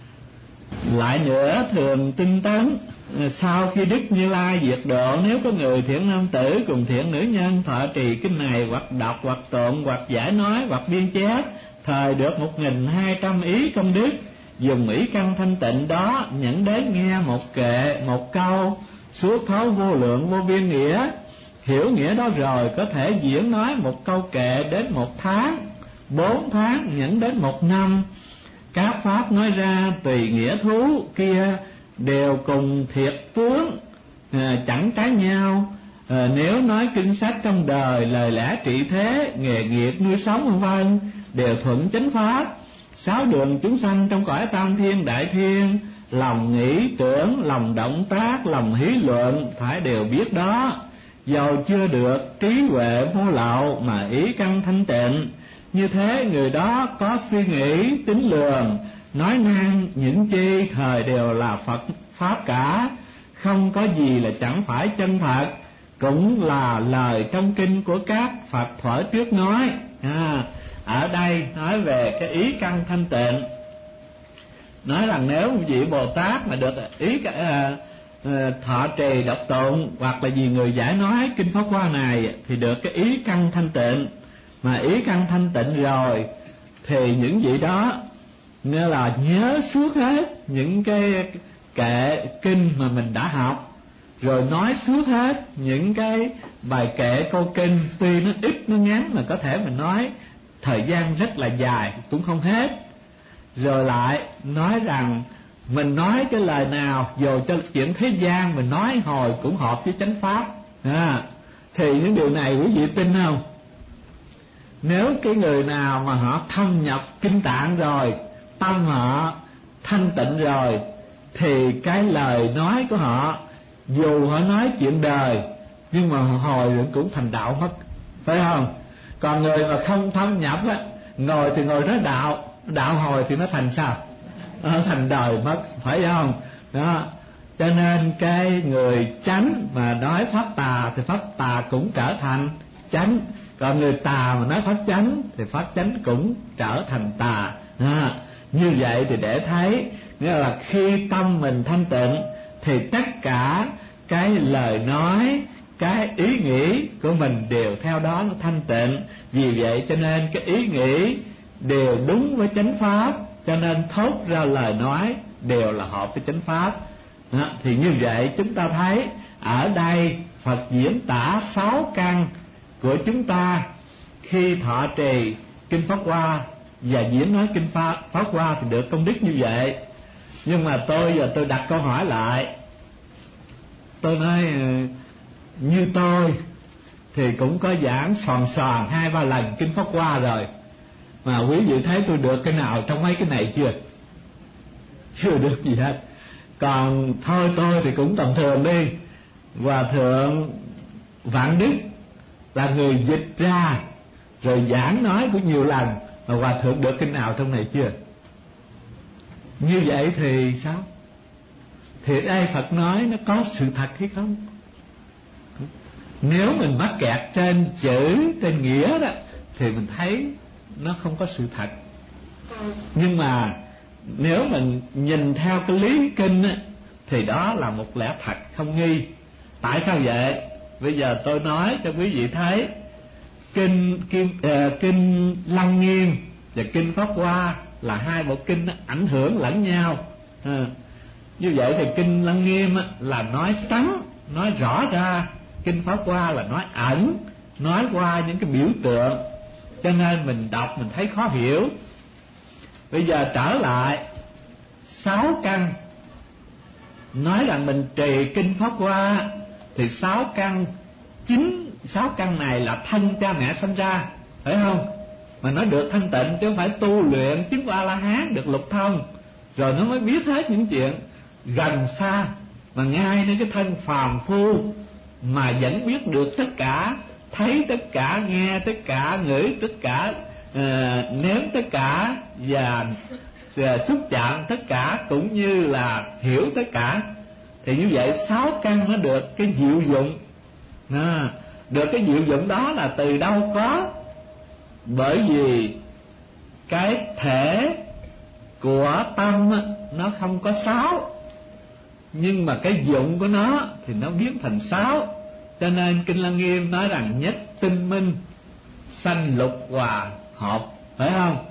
S2: Lại nữa, thường tinh tấn, sau khi Đức Như Lai diệt độ, nếu có người thiện nam tử cùng thiện nữ nhân thọ trì kinh này, hoặc đọc hoặc tụng hoặc giải nói hoặc biên chép, thời được một nghìn hai trăm ý công đức, dùng ý căn thanh tịnh đó nhẫn đến nghe một kệ một câu, suốt thấu vô lượng vô biên nghĩa. Hiểu nghĩa đó rồi có thể diễn nói một câu kệ đến một tháng, bốn tháng, nhẫn đến một năm. Các pháp nói ra tùy nghĩa thú kia đều cùng thiệt tướng, à, chẳng trái nhau. à, Nếu nói kinh sách trong đời, lời lẽ trị thế, nghề nghiệp nuôi sống vân vân đều thuận chánh pháp. Sáu đường chúng sanh trong cõi tam thiên đại thiên, lòng nghĩ tưởng, lòng động tác, lòng hí luận phải đều biết đó. Dầu chưa được trí huệ vô lậu mà ý căn thanh tịnh, như thế người đó có suy nghĩ tính lường, nói năng những chi thời đều là Phật pháp cả, không có gì là chẳng phải chân thật, cũng là lời trong kinh của các Phật thuở trước nói. à, Ở đây nói về cái ý căn thanh tịnh, nói rằng nếu vị Bồ Tát mà được ý à, à, thọ trì đọc tụng hoặc là vì người giải nói kinh Pháp Hoa này thì được cái ý căn thanh tịnh. Mà ý căn thanh tịnh rồi thì những vị đó nghĩa là nhớ suốt hết những cái kệ kinh mà mình đã học, rồi nói suốt hết những cái bài kệ câu kinh, tuy nó ít nó ngắn mà có thể mình nói thời gian rất là dài cũng không hết. Rồi lại nói rằng mình nói cái lời nào dù cho chuyện thế gian mình nói hồi cũng hợp với chánh pháp. à, Thì những điều này quý vị tin không? Nếu cái người nào mà họ thâm nhập kinh tạng rồi, tâm họ thanh tịnh rồi, thì cái lời nói của họ dù họ nói chuyện đời nhưng mà hồi cũng thành đạo mất, phải không? Còn người mà không thâm nhập á, ngồi thì ngồi nói đạo, đạo hồi thì nó thành sao? Nó thành đời mất, phải không? Đó. Cho nên cái người chánh mà nói pháp tà thì pháp tà cũng trở thành chánh, còn người tà mà nói pháp chánh thì pháp chánh cũng trở thành tà. à, Như vậy thì để thấy, nghĩa là khi tâm mình thanh tịnh thì tất cả cái lời nói, cái ý nghĩ của mình đều theo đó nó thanh tịnh. Vì vậy cho nên cái ý nghĩ đều đúng với chánh pháp, cho nên thốt ra lời nói đều là hợp với chánh pháp. đó. Thì như vậy chúng ta thấy ở đây Phật diễn tả sáu căn của chúng ta khi thọ trì kinh Pháp Hoa và diễn nói kinh Pháp, Pháp Hoa thì được công đức như vậy. Nhưng mà tôi giờ tôi đặt câu hỏi lại, tôi nói như tôi thì cũng có giảng soàn soàn hai ba lần kinh Pháp Hoa rồi, mà quý vị thấy tôi được cái nào trong mấy cái này chưa? Chưa được gì hết. Còn thôi tôi thì cũng tầm thường đi. Hòa thượng Vạn Đức là người dịch ra rồi giảng nói cũng nhiều lần, mà hòa thượng được kinh nào trong này chưa? Như vậy thì sao? Thì ở đây Phật nói nó có sự thật hay không? Nếu mình mắc kẹt trên chữ, trên nghĩa đó thì mình thấy nó không có sự thật. Nhưng mà nếu mình nhìn theo cái lý kinh á, thì đó là một lẽ thật không nghi. Tại sao vậy? Bây giờ tôi nói cho quý vị thấy kinh kim, uh, kinh Lăng Nghiêm và kinh Pháp Hoa là hai bộ kinh nó ảnh hưởng lẫn nhau. à, Như vậy thì kinh Lăng Nghiêm á, là nói trắng, nói rõ ra. Kinh Pháp Hoa là nói ẩn, nói qua những cái biểu tượng, cho nên mình đọc mình thấy khó hiểu. Bây giờ trở lại sáu căn nói rằng mình trì kinh Pháp Hoa thì sáu căn, chính sáu căn này là thân cha mẹ sinh ra, phải không? Mà nó được thanh tịnh chứ không phải tu luyện chứng A La Hán được lục thông rồi nó mới biết hết những chuyện gần xa, mà ngay nơi cái thân phàm phu mà vẫn biết được tất cả, thấy tất cả, nghe tất cả, ngửi tất cả, uh, nếm tất cả và uh, xúc chạm tất cả, cũng như là hiểu tất cả. Thì như vậy sáu căn nó được cái diệu dụng. À, được cái diệu dụng đó là từ đâu có? Bởi vì cái thể của tâm nó không có sáu, nhưng mà cái dụng của nó thì nó biến thành sáu. Cho nên Kinh Lăng Nghiêm nói rằng nhất tinh minh, sanh lục hòa hợp, phải không?